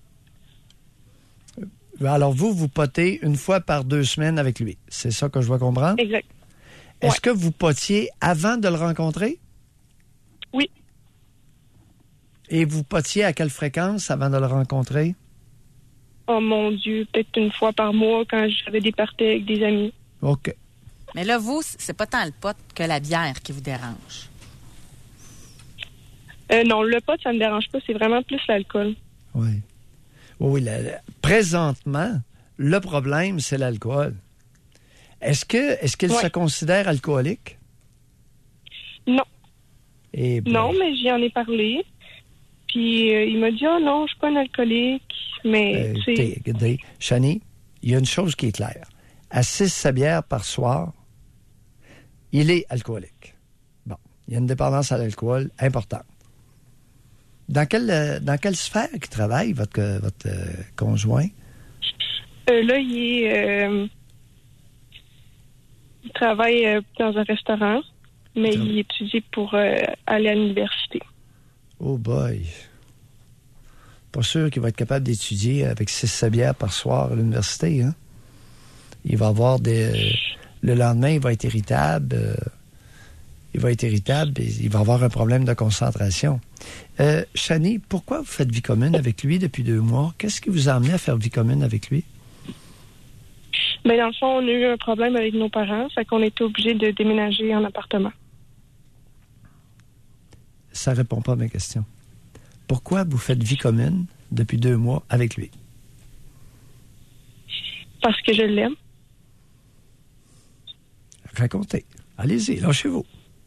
Alors, vous, vous potez une fois par deux semaines avec lui. C'est ça que je dois comprendre? Exact. Est-ce ouais. que vous potiez avant de le rencontrer? Oui. Et vous potiez à quelle fréquence avant de le rencontrer? Oh mon Dieu, peut-être une fois par mois quand j'avais des parties avec des amis. OK. Mais là, vous, c'est pas tant le pot que la bière qui vous dérange. Euh, non, le pot, ça me dérange pas. C'est vraiment plus l'alcool. Oui. Oui, la, la, présentement, le problème, c'est l'alcool. Est-ce que est-ce qu'il ouais. se considère alcoolique? Non. Et ben... Non, mais j'y en ai parlé. Puis euh, il m'a dit, oh non, je suis pas un alcoolique. Mais, euh, tu sais... Regardez, Chani, il y a une chose qui est claire. À six, sept bières par soir, il est alcoolique. Bon, il y a une dépendance à l'alcool importante. Dans quelle, dans quelle sphère qu'il travaille, votre, votre euh, conjoint? Euh, là, il est... Euh, il travaille euh, dans un restaurant, mais il étudie pour euh, aller à l'université. Oh boy! Pas sûr qu'il va être capable d'étudier avec six sept bières par soir à l'université, hein? Il va avoir des... Le lendemain, il va être irritable. Euh, il va être irritable et il va avoir un problème de concentration. Euh, Chani, pourquoi vous faites vie commune avec lui depuis deux mois? Qu'est-ce qui vous a amené à faire vie commune avec lui? Bien, dans le fond, on a eu un problème avec nos parents, fait qu'on était obligés de déménager en appartement. Ça répond pas à mes questions. Pourquoi vous faites vie commune depuis deux mois avec lui? Parce que je l'aime. Racontez. Allez-y, lâchez-vous.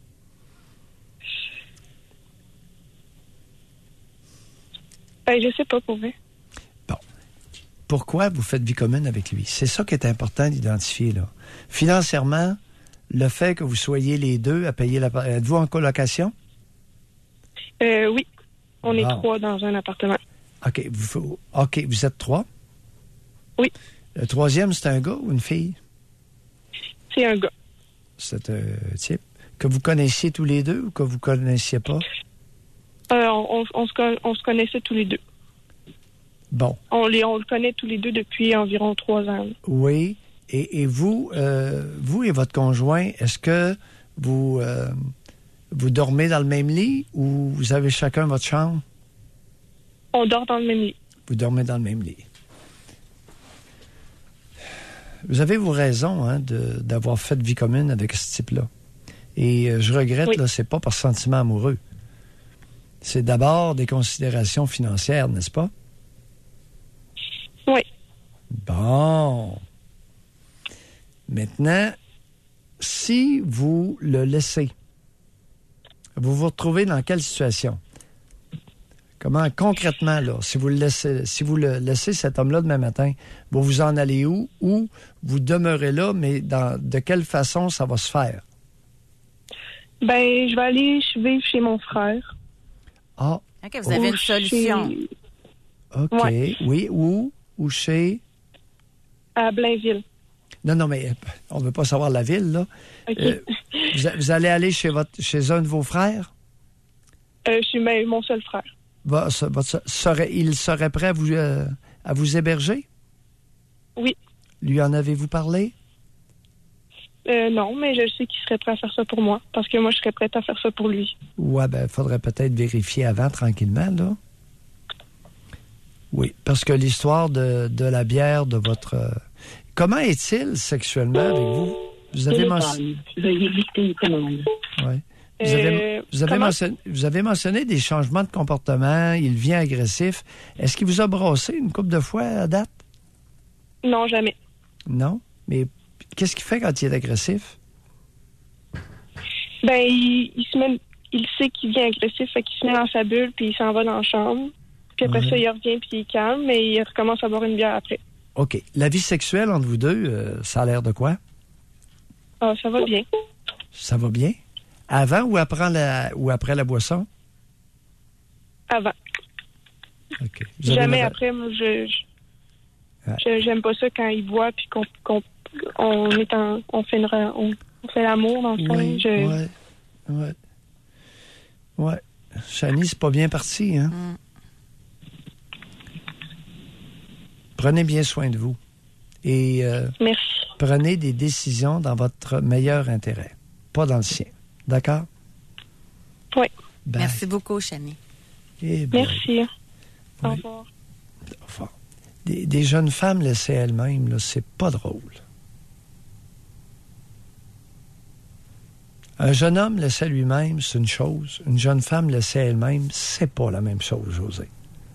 Ben, je sais pas pour vous. Bon. Pourquoi vous faites vie commune avec lui? C'est ça qui est important d'identifier, là. Financièrement, le fait que vous soyez les deux à payer la... Êtes-vous en colocation? Euh, oui. On bon. est trois dans un appartement. OK. Vous, OK. Vous êtes trois? Oui. Le troisième, c'est un gars ou une fille? C'est un gars. C'est un type que vous connaissiez tous les deux ou que vous connaissiez pas? Euh, on, on, on, se, on se connaissait tous les deux. Bon. On, les, on le connaît tous les deux depuis environ trois ans. Oui. Et, et vous, euh, vous et votre conjoint, est-ce que vous, euh, vous dormez dans le même lit ou vous avez chacun votre chambre? On dort dans le même lit. Vous dormez dans le même lit. Vous avez vos raisons hein, de, d'avoir fait vie commune avec ce type-là. Et euh, je regrette, oui. là, c'est pas par sentiment amoureux. C'est d'abord des considérations financières, n'est-ce pas? Oui. Bon. Maintenant, si vous le laissez, vous vous retrouvez dans quelle situation? Comment, concrètement, là, si vous le laissez, si vous le laissez cet homme-là demain matin, vous vous en allez où? Ou vous demeurez là, mais dans, de quelle façon ça va se faire? Ben, je vais aller vivre chez mon frère. Ah. OK, vous avez une solution. Chez... OK. Ouais. Oui, où? Où chez? À Blainville. Non, non, mais on ne veut pas savoir la ville, là. OK. Euh, vous, vous allez aller chez, votre, chez un de vos frères? Euh, chez ma, mon seul frère. Votre, votre, serait, il serait prêt à vous, euh, à vous héberger? Oui. Lui en avez-vous parlé? Euh, non, mais je sais qu'il serait prêt à faire ça pour moi, parce que moi, je serais prête à faire ça pour lui. Ouais, ben, il faudrait peut-être vérifier avant, tranquillement, là. Oui, parce que l'histoire de, de la bière, de votre... Euh, comment est-il sexuellement avec vous? Vous avez mentionné... Veuillez dicter une commande. Oui. Vous avez, euh, vous, avez mentionné, vous avez mentionné des changements de comportement, il devient agressif. Est-ce qu'il vous a brassé une couple de fois à date? Non, jamais. Non? Mais qu'est-ce qu'il fait quand il est agressif? Ben, il, il se met, il sait qu'il devient agressif, fait qu'il se met dans sa bulle, puis il s'en va dans la chambre. Puis après Ouais. ça, il revient, puis il est calme, mais il recommence à boire une bière après. OK. La vie sexuelle entre vous deux, euh, ça a l'air de quoi? Ah, ça va bien. Ça va bien? Avant ou après la, ou après la boisson? Avant. OK. Vous avez Jamais une- après, moi, je, je- Ouais. je- j'aime pas ça quand il boit, puis qu'on, qu'on on est en, on fait une, re- on, on fait l'amour dans le fond. Oui, je, ouais, ouais. Ouais. Chani, c'est pas bien parti, hein? Mm. Prenez bien soin de vous. Et euh, Merci. prenez des décisions dans votre meilleur intérêt, pas dans le sien. D'accord? Oui. Ben, Merci beaucoup, Chani. eh ben, Merci. Au Oui. revoir. enfin, des, des jeunes femmes laissées elles-mêmes, là, c'est pas drôle. Un jeune homme laissé lui-même, c'est une chose. Une jeune femme laissée elle-même, c'est pas la même chose, José.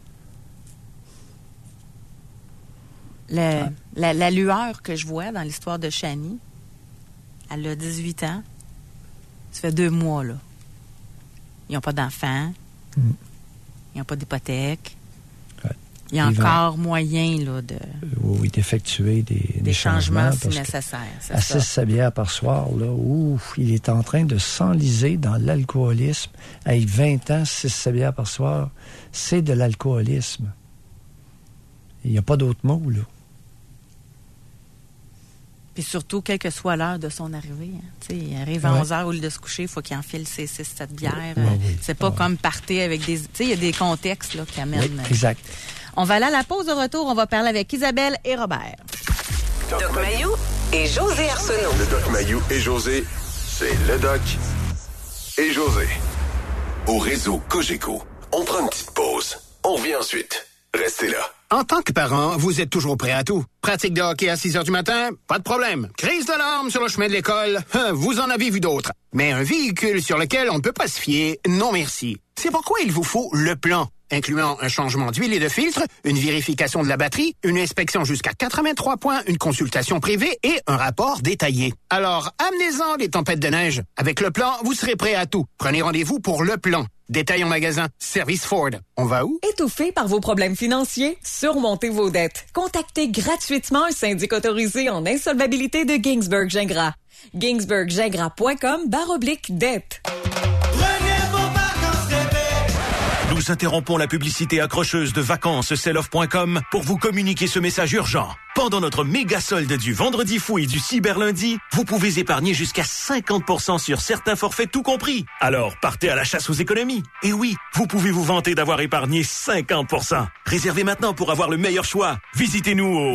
Le- la, la lueur que je vois dans l'histoire de Chani, elle a dix-huit ans. Ça fait deux mois, là. Ils n'ont pas d'enfants. Mm. Ils n'ont pas d'hypothèque. Ouais. Il y a Ils vont- encore moyen, là, de, Oui, oui, d'effectuer des, des changements si parce que nécessaire. c'est à ça. six sept bières par soir, là, ouf, il est en train de s'enliser dans l'alcoolisme. Avec vingt ans, six sept bières par soir, c'est de l'alcoolisme. Il n'y a pas d'autre mot, là. Puis surtout, quelle que soit l'heure de son arrivée. Hein. Tu sais, il arrive à Ouais. onze heures au lieu de se coucher, il faut qu'il enfile ses six sept bières. Ouais, Euh, oui. C'est pas Ouais. comme partir avec des... Tu sais, il y a des contextes là, qui amènent... Oui, exact. On va aller à la pause de retour. On va parler avec Isabelle et Robert. Doc Mayou et José Arsenault. Le Doc Mayou et José, c'est le Doc et José. Au réseau Cogeco, on prend une petite pause. On revient ensuite. Restez là. En tant que parent, vous êtes toujours prêt à tout. Pratique de hockey à six heures du matin? Pas de problème. Crise d'alarme sur le chemin de l'école? Hein, vous en avez vu d'autres. Mais un véhicule sur lequel on ne peut pas se fier? Non merci. C'est pourquoi il vous faut le plan, incluant un changement d'huile et de filtre, une vérification de la batterie, une inspection jusqu'à quatre-vingt-trois points, une consultation privée et un rapport détaillé. Alors, amenez-en les tempêtes de neige. Avec le plan, vous serez prêt à tout. Prenez rendez-vous pour le plan. Détail en magasin. Service Ford. On va où? Étouffé par vos problèmes financiers? Surmontez vos dettes. Contactez gratuitement un syndic autorisé en insolvabilité de Ginsberg-Gingras. ginsberg-gingras.com barre oblique dette. Nous interrompons la publicité accrocheuse de vacances selloff point com pour vous communiquer ce message urgent. Pendant notre méga solde du vendredi fou et du cyber lundi, vous pouvez épargner jusqu'à cinquante pour cent sur certains forfaits tout compris. Alors, partez à la chasse aux économies. Et oui, vous pouvez vous vanter d'avoir épargné cinquante pour cent. Réservez maintenant pour avoir le meilleur choix. Visitez-nous au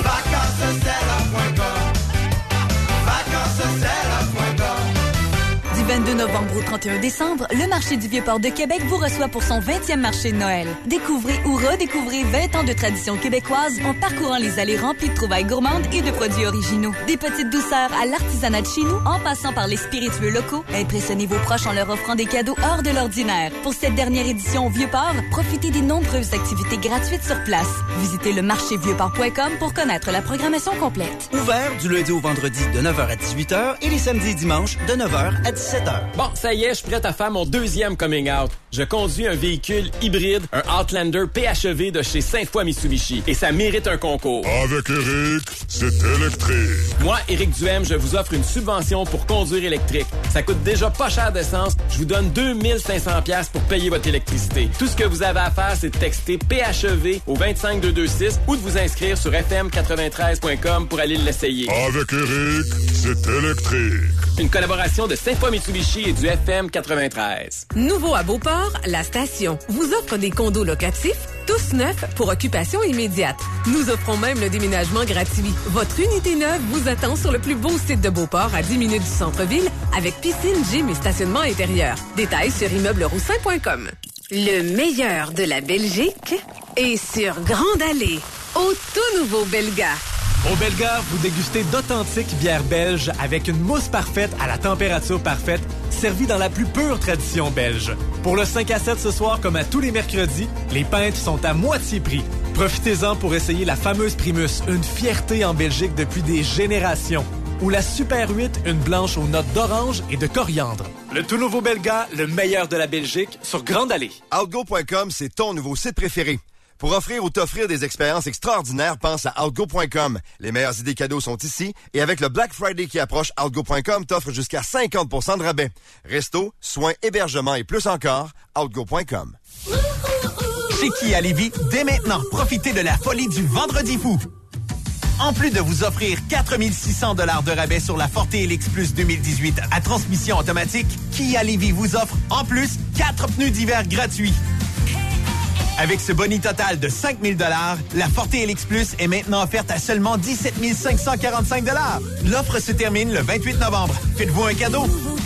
Du vingt-deux novembre au trente et un décembre, le marché du Vieux-Port de Québec vous reçoit pour son vingtième marché de Noël. Découvrez ou redécouvrez vingt ans de tradition québécoise en parcourant les allées remplies de trouvailles gourmandes et de produits originaux. Des petites douceurs à l'artisanat de chez nous, en passant par les spiritueux locaux, impressionnez vos proches en leur offrant des cadeaux hors de l'ordinaire. Pour cette dernière édition au Vieux-Port, profitez des nombreuses activités gratuites sur place. Visitez le marché vieux port point com pour connaître la programmation complète. Ouvert du lundi au vendredi de neuf heures à dix-huit heures et les samedis et dimanches de neuf heures à dix-sept heures. Bon, ça y est, je suis prêt à faire mon deuxième coming out. Je conduis un véhicule hybride, un Outlander P H E V de chez Sainte-Foy Mitsubishi. Et ça mérite un concours. Avec Eric, c'est électrique. Moi, Éric Duhem, je vous offre une subvention pour conduire électrique. Ça coûte déjà pas cher d'essence. Je vous donne deux mille cinq cents dollars pour payer votre électricité. Tout ce que vous avez à faire, c'est de texter P H E V au vingt-cinq deux deux six ou de vous inscrire sur f m quatre-vingt-treize point com pour aller l'essayer. Avec Eric, c'est électrique. Une collaboration de Sainte-Foy Mitsubishi et du F M quatre-vingt-treize. Nouveau à Beauport, La Station vous offre des condos locatifs, tous neufs pour occupation immédiate. Nous offrons même le déménagement gratuit. Votre unité neuve vous attend sur le plus beau site de Beauport à dix minutes du centre-ville avec piscine, gym et stationnement intérieur. Détails sur immeuble roussin point com. Le meilleur de la Belgique est sur Grande Allée, au tout nouveau Belga. Au Belga, vous dégustez d'authentiques bières belges avec une mousse parfaite à la température parfaite, servie dans la plus pure tradition belge. Pour le cinq à sept ce soir, comme à tous les mercredis, les pintes sont à moitié prix. Profitez-en pour essayer la fameuse Primus, une fierté en Belgique depuis des générations. Ou la Super huit, une blanche aux notes d'orange et de coriandre. Le tout nouveau Belga, le meilleur de la Belgique, sur Grande Allée. Outgo point com, c'est ton nouveau site préféré. Pour offrir ou t'offrir des expériences extraordinaires, pense à Outgo point com. Les meilleures idées cadeaux sont ici et avec le Black Friday qui approche, Outgo point com t'offre jusqu'à cinquante pour cent de rabais. Resto, soins, hébergement et plus encore, Outgo point com. Chez Kia Lévis, dès maintenant, profitez de la folie du Vendredi fou. En plus de vous offrir quatre mille six cents dollars de rabais sur la Forte Helix Plus deux mille dix-huit à transmission automatique, Kia Lévis vous offre en plus quatre pneus d'hiver gratuits. Avec ce boni total de cinq mille dollars, la Forte Helix Plus est maintenant offerte à seulement dix-sept mille cinq cent quarante-cinq dollars. L'offre se termine le vingt-huit novembre. Faites-vous un cadeau.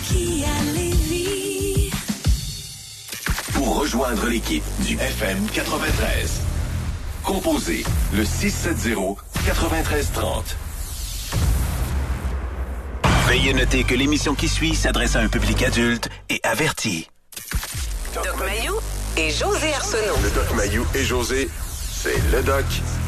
Pour rejoindre l'équipe du F M quatre-vingt-treize, composez le six sept zéro, neuf trois trois zéro. Veuillez noter que l'émission qui suit s'adresse à un public adulte et averti. Doc Mayou et José Arsenault. Le Doc Mayou et José, c'est le Doc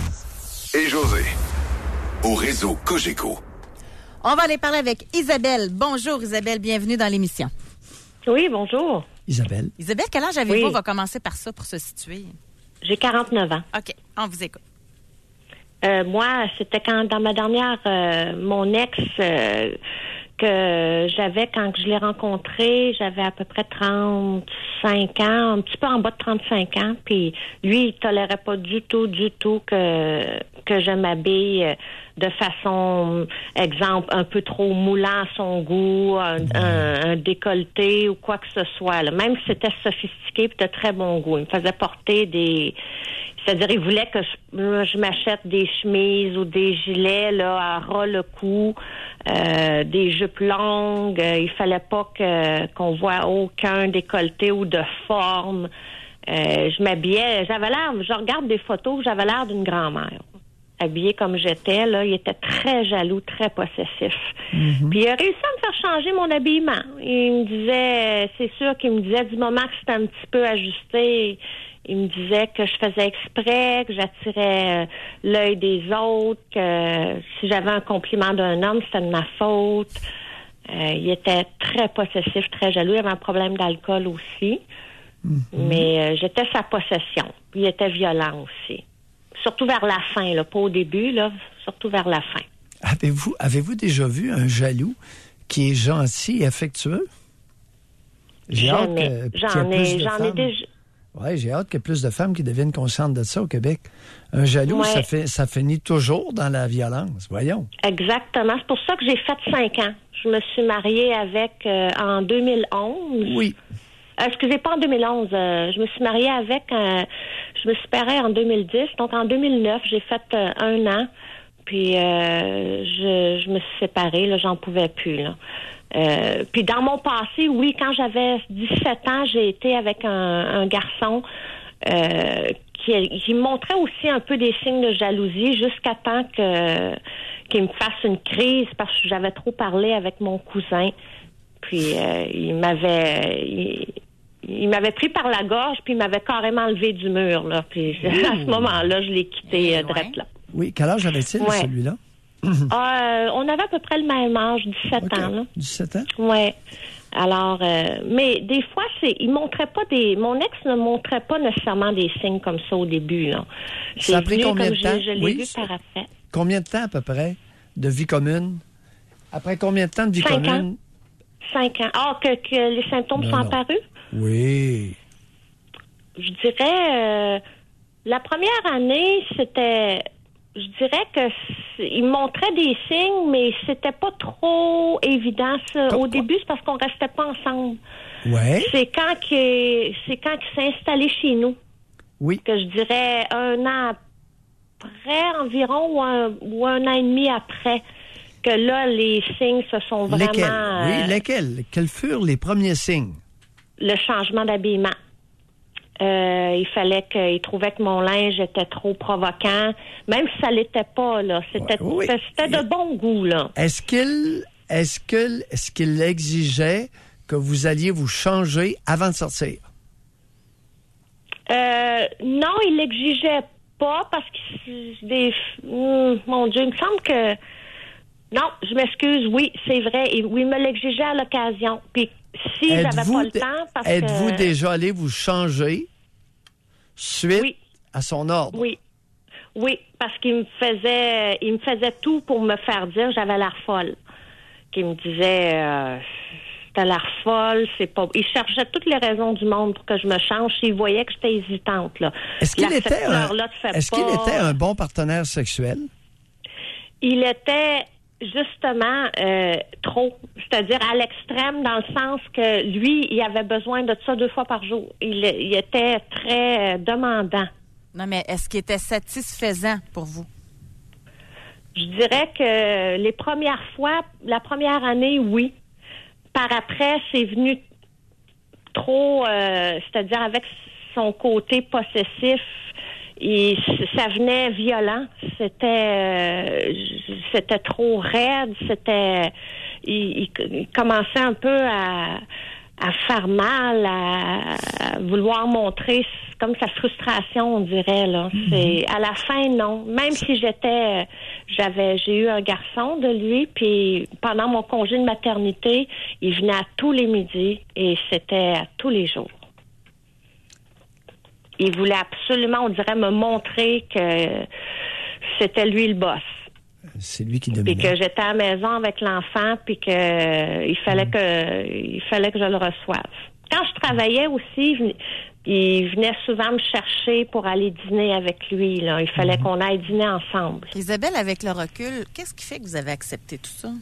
et José. Au réseau Cogeco. On va aller parler avec Isabelle. Bonjour Isabelle, bienvenue dans l'émission. Oui, bonjour. Isabelle. Isabelle, quel âge avez-vous? Oui. On va commencer par ça pour se situer. J'ai quarante-neuf ans. OK, on vous écoute. Euh, moi, c'était quand, dans ma dernière, euh, mon ex euh, que j'avais quand je l'ai rencontré, j'avais à peu près trente-cinq ans, un petit peu en bas de trente-cinq ans, puis lui, il tolérait pas du tout, du tout que que je m'habille de façon, exemple, un peu trop moulant à son goût, un, un, un décolleté ou quoi que ce soit. Là. Même si c'était sophistiqué puis de très bon goût. Il me faisait porter des... C'est-à-dire, il voulait que je, je m'achète des chemises ou des gilets là à ras le cou, euh, des jupes longues. Il fallait pas que qu'on voit aucun décolleté ou de forme. Euh, je m'habillais, j'avais l'air, je regarde des photos, j'avais l'air d'une grand-mère. Habillée comme j'étais, là, il était très jaloux, très possessif. Mm-hmm. Puis il a réussi à me faire changer mon habillement. Il me disait, c'est sûr qu'il me disait du moment que c'était un petit peu ajusté, il me disait que je faisais exprès, que j'attirais euh, l'œil des autres, que euh, si j'avais un compliment d'un homme, c'était de ma faute. Euh, il était très possessif, très jaloux. Il avait un problème d'alcool aussi. Mm-hmm. Mais euh, j'étais sa possession. Il était violent aussi. Surtout vers la fin, là, pas au début, là, surtout vers la fin. Avez-vous, avez-vous déjà vu un jaloux qui est gentil et affectueux? J'ai hâte que, j'en ai, j'en ai déjà. Oui, j'ai hâte qu'il y ait plus de femmes qui deviennent conscientes de ça au Québec. Un jaloux, ouais. ça, fait, ça finit toujours dans la violence. Voyons. Exactement. C'est pour ça que j'ai fait cinq ans. Je me suis mariée avec euh, en deux mille onze. Oui. Euh, excusez, pas en deux mille onze. Euh, je me suis mariée avec... Euh, je me suis séparée en deux mille dix. Donc, en deux mille neuf, j'ai fait euh, un an. Puis, euh, je, je me suis séparée. Là, j'en pouvais plus. Là. Euh, puis, dans mon passé, oui, quand j'avais dix-sept ans, j'ai été avec un, un garçon euh, qui, qui me montrait aussi un peu des signes de jalousie jusqu'à temps que qu'il me fasse une crise parce que j'avais trop parlé avec mon cousin. Puis, euh, il m'avait... Il, il m'avait pris par la gorge, puis il m'avait carrément levé du mur, là. Puis, Ouh. à ce moment-là, je l'ai quitté euh, direct là. Oui. Quel âge avait-il, ouais. celui-là? euh, on avait à peu près le même âge, dix-sept okay. ans, là. dix-sept ans? Oui. Alors, euh, mais des fois, c'est, il montrait pas des... Mon ex ne montrait pas nécessairement des signes comme ça au début, là. Ça a pris combien de temps? Je, je l'ai oui, vu par après. Combien de temps, à peu près, de vie commune? Après combien de temps de vie Cinq commune? Ans. Cinq ans. Ah, que, que les symptômes ben sont non. apparus? Oui. Je dirais, euh, la première année, c'était, je dirais que il montrait des signes, mais c'était pas trop évident. Ça. Au dès c'est parce qu'on restait pas ensemble. Ouais. C'est quand que, c'est quand qu'il s'est installé chez nous. Oui. Que je dirais un an après environ ou un, ou un an et demi après. Que là, les signes se sont vraiment... Lesquels? Euh, oui, lesquels? Quels furent les premiers signes? Le changement d'habillement. Euh, il fallait qu'il trouvait que mon linge était trop provoquant, même si ça l'était pas, là. C'était, ouais, oui. c'était de bon goût, là. Est-ce qu'il, est-ce que, est-ce qu'il exigeait que vous alliez vous changer avant de sortir? Euh, non, il l'exigeait pas parce que des, mon Dieu, il me semble que Non, je m'excuse, oui, c'est vrai. Et oui, il me l'exigeait à l'occasion. Puis si j'avais pas le temps, parce êtes-vous que... déjà allé vous changer suite oui. à son ordre? Oui. Oui, parce qu'il me faisait il me faisait tout pour me faire dire que j'avais l'air folle. Qu'il me disait euh, t'as l'air folle, c'est pas. Il cherchait toutes les raisons du monde pour que je me change. Il voyait que j'étais hésitante, là. Est-ce qu'il La était un, est-ce pas... qu'il était un bon partenaire sexuel? Il était justement euh, trop, c'est-à-dire à l'extrême dans le sens que lui, il avait besoin de ça deux fois par jour. Il, il était très euh, demandant. Non, mais est-ce qu'il était satisfaisant pour vous? Je dirais que les premières fois, la première année, oui. Par après, c'est venu trop, euh, c'est-à-dire avec son côté possessif, et ça venait violent. C'était, euh, c'était trop raide. C'était, il, il, il commençait un peu à, à faire mal, à, à vouloir montrer comme sa frustration, on dirait là. Mm-hmm. C'est à la fin non. Même si j'étais, j'avais, j'ai eu un garçon de lui, puis pendant mon congé de maternité, il venait à tous les midis et c'était à tous les jours. Il voulait absolument, on dirait, me montrer que c'était lui le boss. C'est lui qui dominait. Puis que j'étais à la maison avec l'enfant, puis que euh, il fallait que il fallait que je le reçoive. Quand je travaillais aussi, il venait souvent me chercher pour aller dîner avec lui. Là. Il fallait qu'on aille dîner ensemble. Isabelle, avec le recul, qu'est-ce qui fait que vous avez accepté tout ça?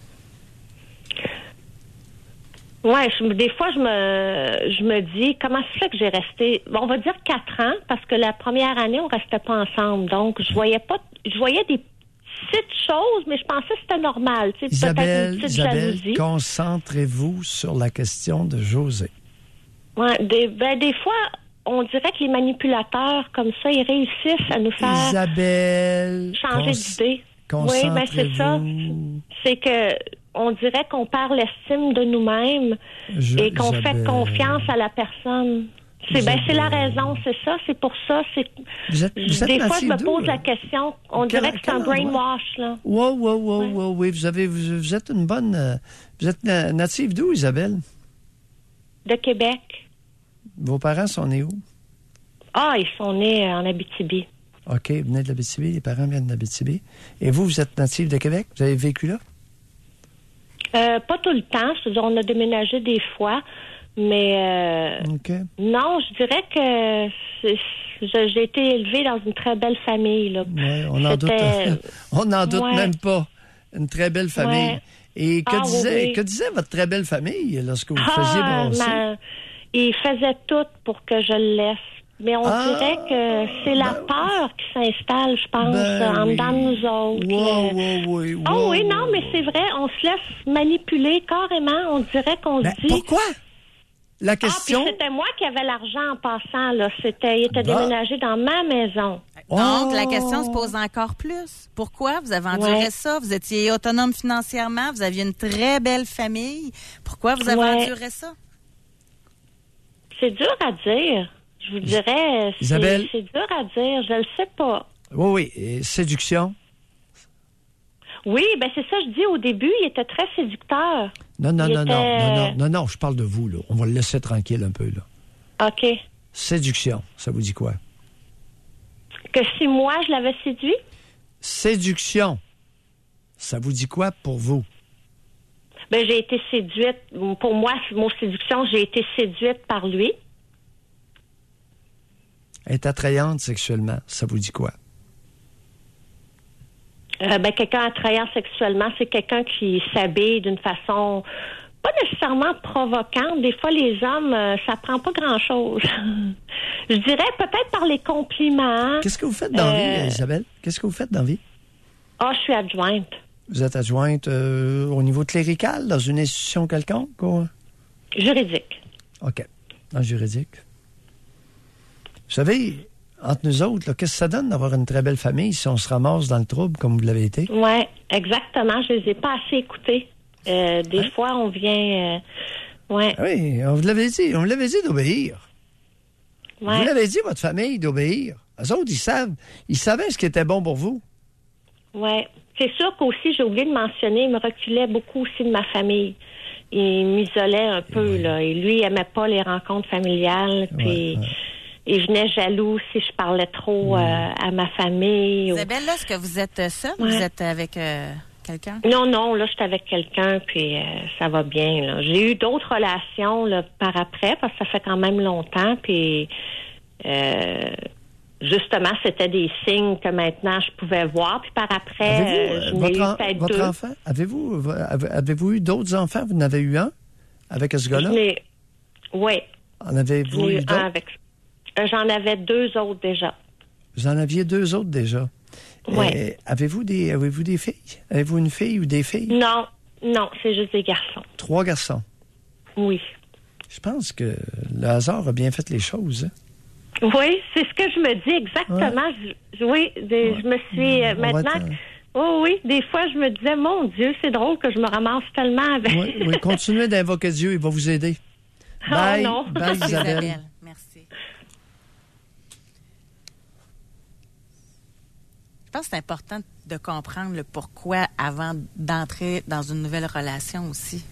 Ouais, je, des fois, je me je me dis, comment ça fait que j'ai resté, on va dire quatre ans, parce que la première année, on restait pas ensemble. Donc, je voyais pas, je voyais des petites choses, mais je pensais que c'était normal. Tu sais, Isabelle, peut-être une petite Isabelle, jalousie. concentrez-vous sur la question de José. Ouais, des, ben, des fois, on dirait que les manipulateurs, comme ça, ils réussissent à nous faire Isabelle, changer d'idée. Oui, ben c'est ça. C'est que on dirait qu'on perd l'estime de nous-mêmes Je, et qu'on Isabelle. fait confiance à la personne. C'est ben c'est la raison, c'est ça, c'est pour ça. C'est vous êtes, vous des êtes fois je me d'où, pose là? la question. On Quel, dirait que c'est un brainwash là. Wow, wow, wow, ouais. wow, oui. Vous avez, vous, vous êtes une bonne. Euh, vous êtes na- native d'où, Isabelle? De Québec. Vos parents sont nés où? Ah, ils sont nés en Abitibi. OK, vous venez de l'Abitibi, les parents viennent d'Abitibi. Et vous, vous êtes native de Québec? Vous avez vécu là? Euh, pas tout le temps. C'est-à-dire, on a déménagé des fois, mais euh, OK. non, je dirais que c'est, je- j'ai été élevée dans une très belle famille. Là. Ouais, on n'en doute, C'était- on n'en doute Ouais. même pas. Une très belle famille. Ouais. Et que, Ah, oui, disait, oui. que disait votre très belle famille lorsque vous Ah, faisiez brasser? ma- il faisait tout pour que je le laisse. Mais on Ah, dirait que c'est la peur qui s'installe, je pense, Ben en oui. dedans de nous autres. Wow, Le- wow, oui, Oh wow, oui, wow, non, mais c'est vrai, on se laisse manipuler carrément. On dirait qu'on Ben, se dit... pourquoi? La Ah, question... puis c'était moi qui avais l'argent en passant, là. C'était, il était Bah. déménagé dans ma maison. Donc, la question se pose encore plus. Pourquoi vous avez enduré Ouais. ça? Vous étiez autonome financièrement, vous aviez une très belle famille. Pourquoi vous avez Ouais. enduré ça? C'est dur à dire. Je vous dirais, c'est, Isabelle? c'est dur à dire. Je le sais pas. Oui, oui. Et séduction? Oui, ben c'est ça, je dis au début, il était très séducteur. Non, non, Il non, était- non, non, non, non, non, je parle de vous, là. On va le laisser tranquille un peu, là. OK. Séduction, ça vous dit quoi? Que si moi, je l'avais séduit? Séduction, ça vous dit quoi pour vous? Ben, j'ai été séduite. Pour moi, mon séduction, j'ai été séduite par lui. Être attrayante sexuellement, ça vous dit quoi? Euh, ben, quelqu'un attrayant sexuellement, c'est quelqu'un qui s'habille d'une façon pas nécessairement provocante. Des fois, les hommes, euh, ça prend pas grand-chose. Je dirais peut-être par les compliments. Qu'est-ce que vous faites dans la Euh, vie, Isabelle? Qu'est-ce que vous faites dans la vie? Ah, je suis adjointe. Vous êtes adjointe euh, au niveau clérical, dans une institution quelconque? Ou... Juridique. OK. En juridique. Vous savez, entre nous autres, là, qu'est-ce que ça donne d'avoir une très belle famille si on se ramasse dans le trouble comme vous l'avez été? Oui, exactement. Je les ai pas assez écoutés. Euh, des fois, on vient... Euh, ouais. Ah oui, on vous l'avait dit. On vous l'avait dit d'obéir. Ouais. Vous l'avez dit, votre famille, d'obéir. Eux autres, ils savent. Ils savaient ce qui était bon pour vous. Ouais. C'est sûr qu'aussi, j'ai oublié de mentionner, il me reculait beaucoup aussi de ma famille. Il m'isolait un peu, oui. là. Et lui, il aimait pas les rencontres familiales. Puis, ouais, ouais. il venait jaloux si je parlais trop oui. euh, à ma famille. Isabelle, là, est-ce que vous êtes seule ou ouais. vous êtes avec euh, quelqu'un? Non, non, là, je suis avec quelqu'un, puis euh, ça va bien, là. J'ai eu d'autres relations, là, par après, parce que ça fait quand même longtemps, puis... Euh, justement, c'était des signes que maintenant je pouvais voir. Puis par après, euh, je n'ai eu peut-être votre deux. enfant, avez-vous, avez-vous eu d'autres enfants? Vous en avez eu un avec ce gars-là? Oui. En avez-vous eu, eu d'autres? Avec... Euh, j'en avais deux autres déjà. Vous en aviez deux autres déjà? Oui. Euh, avez-vous des, avez-vous des filles? Avez-vous une fille ou des filles? Non, non, c'est juste des garçons. Trois garçons? Oui. Je pense que le hasard a bien fait les choses, hein? Oui, c'est ce que je me dis exactement. Ouais. Je, oui, de, ouais. je me suis euh, maintenant. Te... Oh oui, des fois je me disais, mon Dieu, c'est drôle que je me ramasse tellement avec. Oui, oui, continuez d'invoquer Dieu, il va vous aider. Oh bye, non. Bye Isabelle. Isabelle. Merci. Je pense que c'est important de comprendre le pourquoi avant d'entrer dans une nouvelle relation aussi.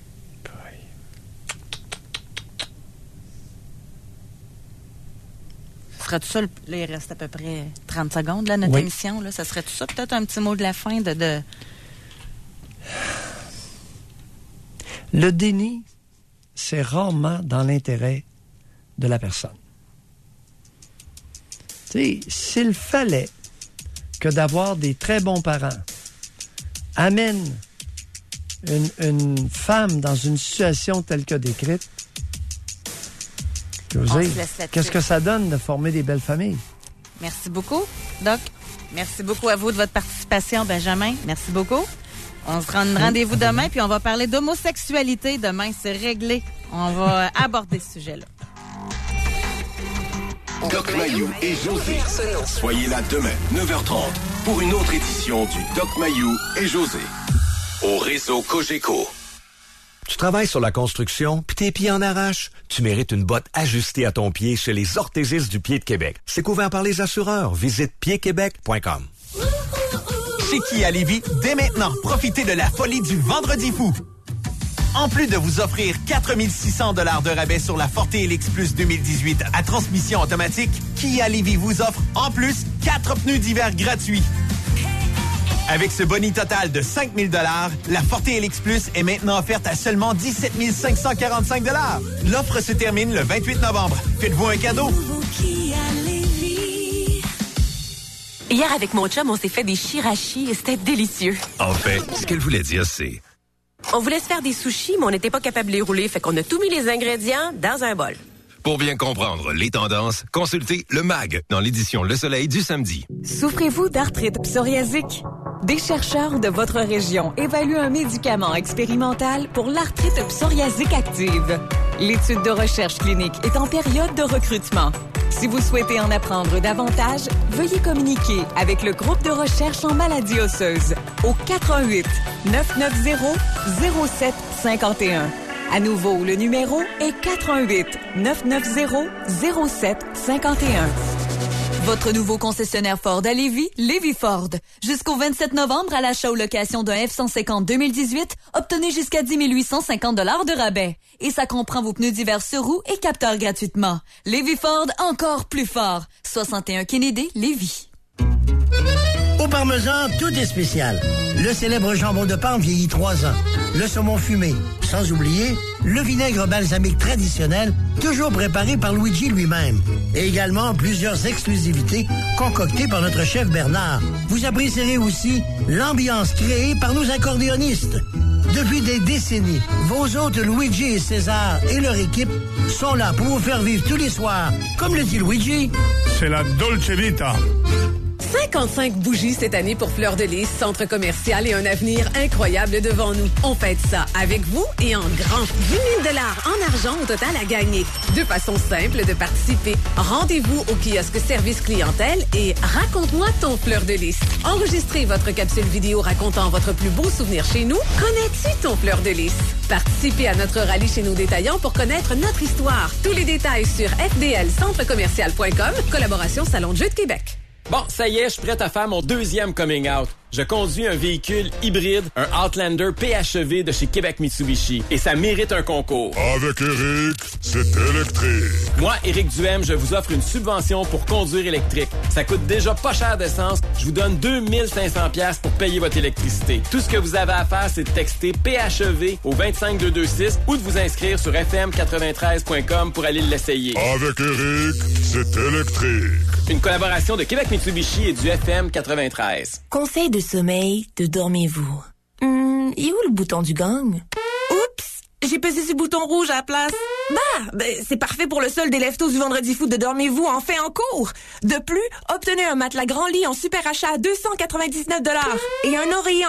Ça serait tout ça, là, il reste à peu près trente secondes, là, notre oui. émission. Là, ça serait tout ça, peut-être un petit mot de la fin de... de... Le déni, c'est rarement dans l'intérêt de la personne. Tu sais, s'il fallait que d'avoir des très bons parents amène une, une femme dans une situation telle que décrite, qu'est-ce que ça donne de former des belles familles? Merci beaucoup, Doc. Merci beaucoup à vous de votre participation, Benjamin. Merci beaucoup. On se rend rendez-vous demain, puis on va parler d'homosexualité demain. C'est réglé. On va aborder ce sujet-là. Doc Mayou et José. Soyez là demain, neuf heures trente, pour une autre édition du Doc Mayou et José. Au réseau Cogeco. Tu travailles sur la construction, puis tes pieds en arrachent? Tu mérites une botte ajustée à ton pied chez les orthésistes du pied de Québec. C'est couvert par les assureurs. Visite pied québec point com. Chez Kia à Lévis, dès maintenant, profitez de la folie du Vendredi fou. En plus de vous offrir quatre mille six cents dollars de rabais sur la Forte Helix Plus deux mille dix-huit à transmission automatique, Kia à Lévis vous offre en plus quatre pneus d'hiver gratuits. Avec ce boni total de cinq mille dollars, la Forte Helix Plus est maintenant offerte à seulement dix-sept mille cinq cent quarante-cinq dollars. L'offre se termine le vingt-huit novembre. Faites-vous un cadeau. Hier, avec mon chum, on s'est fait des chirachis et c'était délicieux. En fait, ce qu'elle voulait dire, c'est... On voulait se faire des sushis, mais on n'était pas capable de les rouler, fait qu'on a tout mis les ingrédients dans un bol. Pour bien comprendre les tendances, consultez le M A G dans l'édition Le Soleil du samedi. Souffrez-vous d'arthrite psoriasique? Des chercheurs de votre région évaluent un médicament expérimental pour l'arthrite psoriasique active. L'étude de recherche clinique est en période de recrutement. Si vous souhaitez en apprendre davantage, veuillez communiquer avec le groupe de recherche en maladies osseuses au quatre un huit, neuf neuf zéro, zéro sept cinq un. À nouveau, le numéro est quatre un huit, neuf neuf zéro, zéro sept cinq un. Votre nouveau concessionnaire Ford à Lévis, Lévis Ford. Jusqu'au vingt-sept novembre, à l'achat ou location d'un F cent cinquante deux mille dix-huit, obtenez jusqu'à dix mille huit cent cinquante dollars de rabais. Et ça comprend vos pneus d'hiver sur roue et capteurs gratuitement. Lévis Ford, encore plus fort. soixante et un Kennedy, Lévis. Au Parmesan, tout est spécial. Le célèbre jambon de Parme vieillit trois ans. Le saumon fumé. Sans oublier, le vinaigre balsamique traditionnel, toujours préparé par Luigi lui-même. Et également plusieurs exclusivités concoctées par notre chef Bernard. Vous apprécierez aussi l'ambiance créée par nos accordéonistes. Depuis des décennies, vos hôtes Luigi et César et leur équipe sont là pour vous faire vivre tous les soirs. Comme le dit Luigi, c'est la Dolce Vita. cinquante-cinq bougies cette année pour Fleur de Lys, centre commercial et un avenir incroyable devant nous. On fête ça avec vous et en grand. dix mille dollars en argent au total à gagner. Deux façons simples de participer. Rendez-vous au kiosque service clientèle et raconte-moi ton Fleur de Lys. Enregistrez votre capsule vidéo racontant votre plus beau souvenir chez nous. Connais-tu ton Fleur de Lys? Participez à notre rallye chez nos détaillants pour connaître notre histoire. Tous les détails sur f d l centre commercial point com. Collaboration Salon de jeux de Québec. Bon, ça y est, je suis prête à faire mon deuxième coming out. Je conduis un véhicule hybride, un Outlander P H E V de chez Québec Mitsubishi. Et ça mérite un concours. Avec Eric, c'est électrique. Moi, Éric Duhem, je vous offre une subvention pour conduire électrique. Ça coûte déjà pas cher d'essence. Je vous donne deux mille cinq cents dollars pour payer votre électricité. Tout ce que vous avez à faire, c'est de texter P H E V au deux cinq deux deux six ou de vous inscrire sur f m quatre-vingt-treize point com pour aller l'essayer. Avec Eric, c'est électrique. Une collaboration de Québec Mitsubishi et du F M quatre-vingt-treize. Conseil de sommeil de Dormez-vous. Hum, il est où le bouton du gang? Oups! J'ai pesé sur le bouton rouge à la place. Bah! Ben, c'est parfait pour le solde des leftos du vendredi foot de Dormez-vous en fait en cours. De plus, obtenez un matelas grand lit en super achat à deux cent quatre-vingt-dix-neuf dollars et un oreiller en